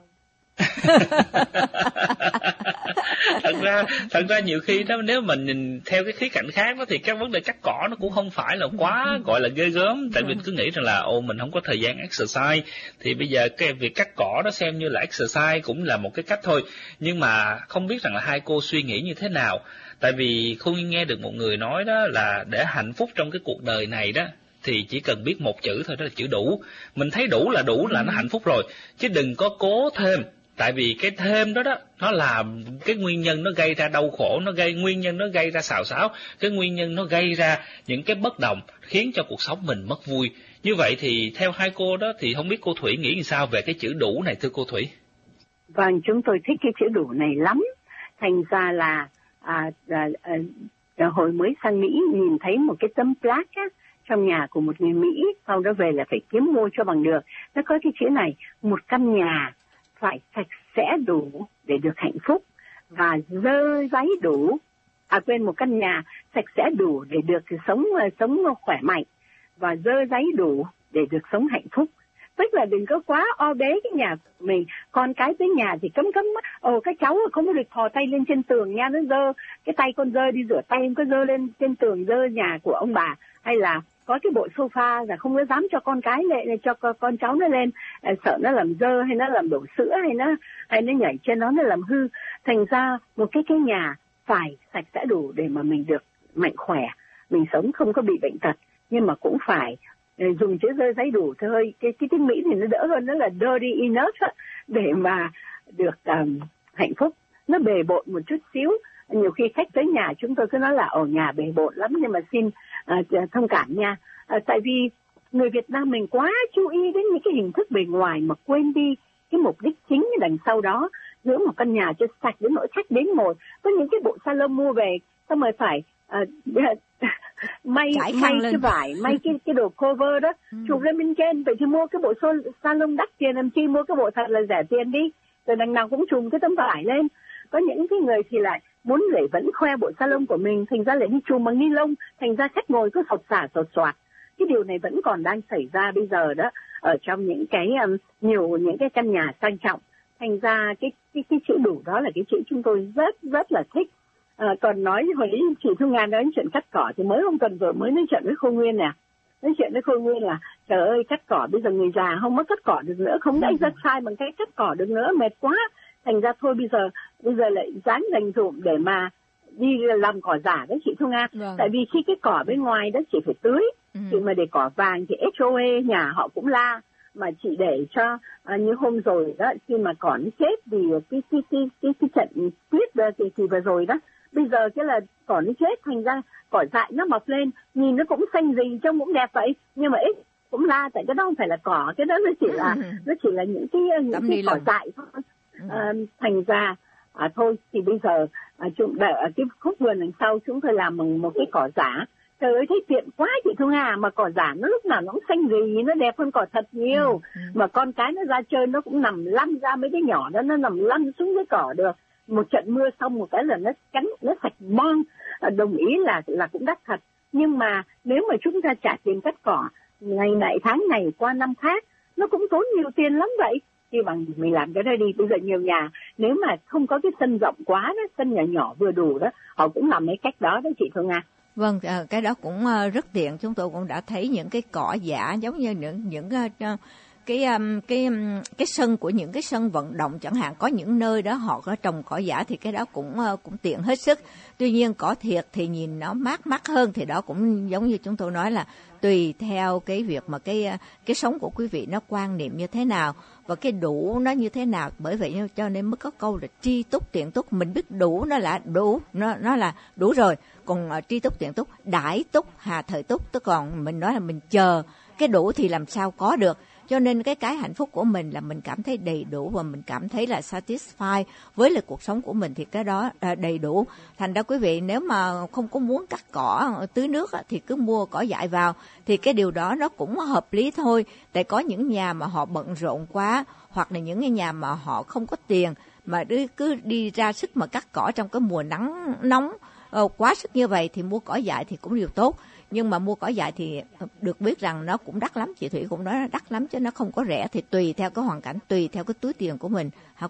thật ra nhiều khi đó, nếu mình nhìn theo cái khía cạnh khác đó, thì các vấn đề cắt cỏ nó cũng không phải là quá gọi là ghê gớm, tại vì cứ nghĩ rằng là mình không có thời gian exercise, thì bây giờ cái việc cắt cỏ đó xem như là exercise cũng là một cái cách thôi. Nhưng mà không biết rằng là hai cô suy nghĩ như thế nào, tại vì Khôi nghe được một người nói đó là để hạnh phúc trong cái cuộc đời này đó thì chỉ cần biết một chữ thôi, đó là chữ đủ. Mình thấy đủ là nó hạnh phúc rồi, chứ đừng có cố thêm. Tại vì cái thêm đó nó là cái nguyên nhân nó gây ra đau khổ, nguyên nhân nó gây ra xào xáo, cái nguyên nhân nó gây ra những cái bất đồng khiến cho cuộc sống mình mất vui. Như vậy thì theo hai cô đó thì không biết cô Thủy nghĩ như sao về cái chữ đủ này thưa cô Thủy? Vâng, chúng tôi thích cái chữ đủ này lắm. Thành ra là hồi mới sang Mỹ nhìn thấy một cái tấm plaque á, trong nhà của một người Mỹ, sau đó về là phải kiếm mua cho bằng được. Nó có cái chữ này: một căn nhà phải sạch sẽ đủ để được hạnh phúc, và dơ dáy đủ. Một căn nhà sạch sẽ đủ để được sống khỏe mạnh, và dơ dáy đủ để được sống hạnh phúc. Tức là đừng có quá o bế cái nhà của mình. Con cái tới nhà thì cấm các cháu không có được thò tay lên trên tường nha, nó dơ cái tay, con dơ đi rửa tay, không có dơ lên trên tường, dơ nhà của ông bà. Hay là có cái bộ sofa là không có dám cho con cái lên, cho con cháu nó lên, sợ nó làm dơ, hay nó làm đổ sữa, hay nó nhảy trên nó làm hư. Thành ra một cái nhà phải sạch sẽ đủ để mà mình được mạnh khỏe, mình sống không có bị bệnh tật, nhưng mà cũng phải dùng chữ dơ dáy đủ thôi. Cái tiếng Mỹ thì nó đỡ hơn, nó là dirty enough để mà được hạnh phúc. Nó bề bộn một chút xíu. Nhiều khi khách tới nhà chúng tôi cứ nói là ở nhà bề bộn lắm, nhưng mà xin thông cảm nha. Tại vì người Việt Nam mình quá chú ý đến những cái hình thức bề ngoài mà quên đi cái mục đích chính đằng sau đó. Giữ một căn nhà cho sạch đến nỗi khách đến ngồi. Có những cái bộ salon mua về xong rồi phải may cái vải, may cái đồ cover đó, chụp lên bên trên. Vậy thì mua cái bộ salon đắt tiền làm chi, mua cái bộ thật là rẻ tiền đi, rồi đằng nào cũng chùm cái tấm vải lên. Có những cái người thì lại muốn để vẫn khoe bộ salon của mình, thành ra lại đi chùm bằng ni lông, thành ra khách ngồi cứ sột soạt. Cái điều này vẫn còn đang xảy ra bây giờ đó, ở trong những cái nhiều những cái căn nhà sang trọng. Thành ra cái chữ đủ đó là cái chữ chúng tôi rất là thích. Còn nói hồi nãy chị Thu Nga nói chuyện cắt cỏ thì mới hôm tuần rồi mới nói chuyện với Khôi Nguyên nè. Nói chuyện với Khôi Nguyên là trời ơi, cắt cỏ bây giờ người già không có cắt cỏ được nữa, không có exercise bằng cái cắt cỏ được nữa, mệt quá. Thành ra thôi bây giờ lại dành dụm để mà đi làm cỏ giả đấy chị Thu Nga. Tại vì khi cái cỏ bên ngoài đó chị phải tưới, chị mà để cỏ vàng thì HOA nhà họ cũng la. Mà chị để cho như hôm rồi đó, khi mà cỏ nó chết vì cái trận tuyết thì vừa rồi đó, bây giờ cái là cỏ nó chết, thành ra cỏ dại nó mọc lên, nhìn nó cũng xanh rì, trông cũng đẹp vậy, nhưng mà ít cũng la, tại cái đó không phải là cỏ, cái đó nó chỉ là những cái cỏ dại thôi. Thành ra thôi thì bây giờ cái khúc vườn đằng sau chúng tôi làm bằng một cái cỏ giả. Trời ơi, thấy tiện quá chị Thu Nga, mà cỏ giả nó lúc nào nó cũng xanh rì, nó đẹp hơn cỏ thật nhiều. Mà con cái nó ra chơi nó cũng nằm lăn ra, mấy cái nhỏ đó nó nằm lăn xuống cái cỏ được. Một trận mưa xong một cái là nó cắn, nó sạch bon. Đồng ý là cũng đắt thật. Nhưng mà nếu mà chúng ta trả tiền cắt cỏ ngày này tháng này qua năm khác, nó cũng tốn nhiều tiền lắm vậy. Thì bằng mình làm cái đó đi. Bây giờ nhiều nhà nếu mà không có cái sân rộng quá đó, sân nhỏ nhỏ vừa đủ đó, họ cũng làm mấy cách đó chị Thu Nga. Vâng, cái đó cũng rất tiện. Chúng tôi cũng đã thấy những cái cỏ giả giống như những cái sân của những cái sân vận động chẳng hạn, có những nơi đó họ có trồng cỏ giả thì cái đó cũng tiện hết sức. Tuy nhiên cỏ thiệt thì nhìn nó mát mắt hơn, thì đó cũng giống như chúng tôi nói là tùy theo cái việc mà cái sống của quý vị nó quan niệm như thế nào và cái đủ nó như thế nào. Bởi vậy cho nên mới có câu là tri túc tiện túc. Mình biết đủ nó là đủ, nó là đủ rồi. Còn tri túc tiện túc, đãi túc hà thời túc, tức còn mình nói là mình chờ cái đủ thì làm sao có được. Cho nên cái hạnh phúc của mình là mình cảm thấy đầy đủ và mình cảm thấy là satisfied với lại cuộc sống của mình, thì cái đó đầy đủ. Thành ra quý vị nếu mà không có muốn cắt cỏ tưới nước thì cứ mua cỏ dại vào, thì cái điều đó nó cũng hợp lý thôi. Tại có những nhà mà họ bận rộn quá, hoặc là những cái nhà mà họ không có tiền mà cứ đi ra sức mà cắt cỏ trong cái mùa nắng nóng quá sức như vậy, thì mua cỏ dại thì cũng điều tốt. Nhưng mà mua cỏ dại thì được biết rằng nó cũng đắt lắm, chị Thủy cũng nói đắt lắm chứ nó không có rẻ, thì tùy theo cái hoàn cảnh, tùy theo cái túi tiền của mình.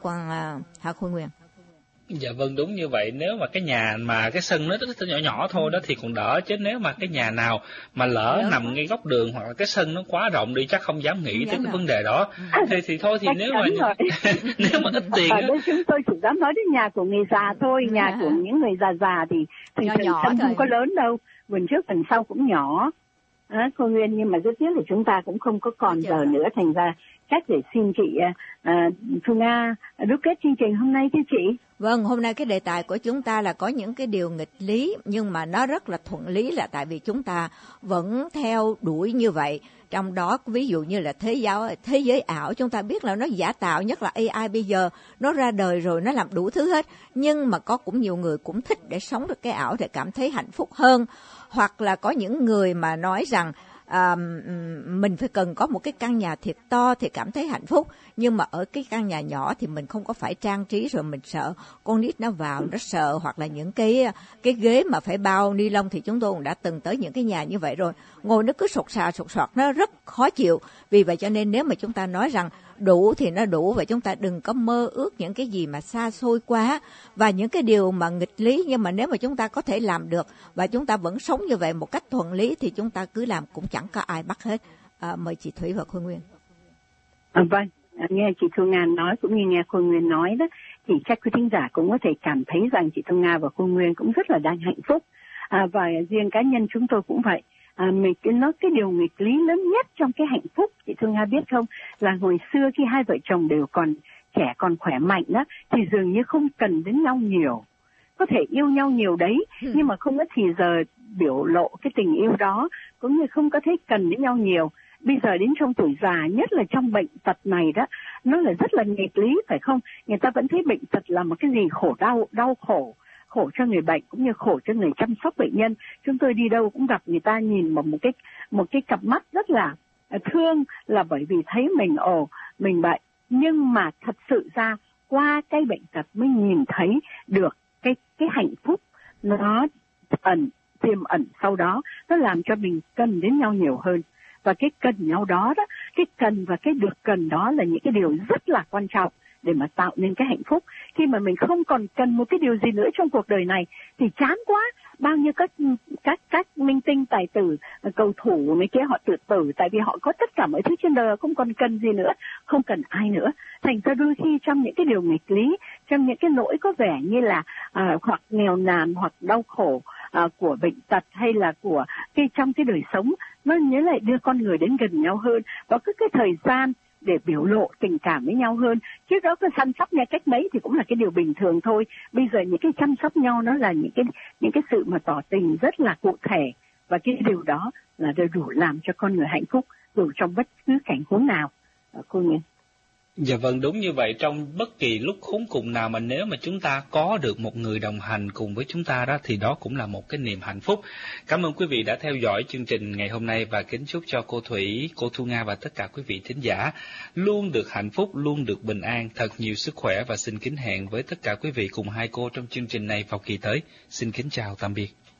Hả Khôi Nguyên? Dạ vâng, đúng như vậy. Nếu mà cái nhà mà cái sân nó rất nhỏ nhỏ thôi đó thì còn đỡ, chứ nếu mà cái nhà nào mà lỡ nằm ngay góc đường hoặc là cái sân nó quá rộng đi, chắc không dám nghĩ tới cái vấn đề đó. Thì thôi thì nếu mà nếu mà ít tiền ở đây chúng tôi chỉ dám nói đến nhà của người già thôi, nhà của những người già thì nhỏ sân không có lớn đâu, vườn trước phần sau cũng nhỏ. Cô Nguyên, nhưng mà rất tiếc là chúng ta cũng không có còn giờ nữa, thành ra cách để xin chị Thu Nga đúc kết chương trình hôm nay thưa chị. Vâng, hôm nay cái đề tài của chúng ta là có những cái điều nghịch lý, nhưng mà nó rất là thuận lý, là tại vì chúng ta vẫn theo đuổi như vậy. Trong đó ví dụ như là thế giới ảo, chúng ta biết là nó giả tạo, nhất là AI bây giờ nó ra đời rồi, nó làm đủ thứ hết. Nhưng mà có cũng nhiều người cũng thích để sống được cái ảo để cảm thấy hạnh phúc hơn. Hoặc là có những người mà nói rằng mình phải cần có một cái căn nhà thiệt to thì cảm thấy hạnh phúc, nhưng mà ở cái căn nhà nhỏ thì mình không có phải trang trí, rồi mình sợ con nít nó vào nó sợ, hoặc là những cái ghế mà phải bao ni lông, thì chúng tôi cũng đã từng tới những cái nhà như vậy rồi, ngồi nó cứ sột soạt nó rất khó chịu. Vì vậy cho nên nếu mà chúng ta nói rằng đủ thì nó đủ, và chúng ta đừng có mơ ước những cái gì mà xa xôi quá và những cái điều mà nghịch lý. Nhưng mà nếu mà chúng ta có thể làm được và chúng ta vẫn sống như vậy một cách thuận lý thì chúng ta cứ làm, cũng chẳng có ai bắt hết. Mời chị Thủy và Khôi Nguyên. Vâng, nghe chị Thu Nga nói cũng như nghe Khôi Nguyên nói đó, thì chắc quý thính giả cũng có thể cảm thấy rằng chị Thu Nga và Khôi Nguyên cũng rất là đang hạnh phúc. Và riêng cá nhân chúng tôi cũng vậy. Cái điều nghịch lý lớn nhất trong cái hạnh phúc, chị Thu Nga biết không, là hồi xưa khi hai vợ chồng đều còn trẻ, còn khỏe mạnh đó, thì dường như không cần đến nhau nhiều. Có thể yêu nhau nhiều đấy, nhưng mà không có thì giờ biểu lộ cái tình yêu đó, cũng như không có thấy cần đến nhau nhiều. Bây giờ đến trong tuổi già, nhất là trong bệnh tật này đó, nó là rất là nghịch lý, phải không? Người ta vẫn thấy bệnh tật là một cái gì đau khổ cho người bệnh cũng như khổ cho người chăm sóc bệnh nhân. Chúng tôi đi đâu cũng gặp người ta nhìn bằng một cái cặp mắt rất là thương, là bởi vì thấy mình bệnh. Nhưng mà thật sự ra qua cái bệnh tật mới nhìn thấy được cái hạnh phúc nó tiềm ẩn sau đó, nó làm cho mình cần đến nhau nhiều hơn. Và cái cần nhau đó, cái cần và cái được cần đó là những cái điều rất là quan trọng để mà tạo nên cái hạnh phúc. Khi mà mình không còn cần một cái điều gì nữa trong cuộc đời này thì chán quá. Bao nhiêu các minh tinh tài tử, cầu thủ mấy kia họ tự tử, tại vì họ có tất cả mọi thứ trên đời, không còn cần gì nữa, không cần ai nữa. Thành ra đôi khi trong những cái điều nghịch lý, trong những cái nỗi có vẻ như là hoặc nghèo nàn hoặc đau khổ của bệnh tật, hay là của trong cái đời sống, nó nhớ lại đưa con người đến gần nhau hơn, và cái thời gian để biểu lộ tình cảm với nhau hơn. Trước đó có chăm sóc nhau cách mấy thì cũng là cái điều bình thường thôi. Bây giờ những cái chăm sóc nhau nó là những cái sự mà tỏ tình rất là cụ thể, và cái điều đó là đủ làm cho con người hạnh phúc dù trong bất cứ cảnh huống nào. Cô Nguyên. Dạ vâng, đúng như vậy. Trong bất kỳ lúc khốn cùng nào mà nếu mà chúng ta có được một người đồng hành cùng với chúng ta đó, thì đó cũng là một cái niềm hạnh phúc. Cảm ơn quý vị đã theo dõi chương trình ngày hôm nay, và kính chúc cho cô Thủy, cô Thu Nga và tất cả quý vị thính giả luôn được hạnh phúc, luôn được bình an, thật nhiều sức khỏe, và xin kính hẹn với tất cả quý vị cùng hai cô trong chương trình này vào kỳ tới. Xin kính chào tạm biệt.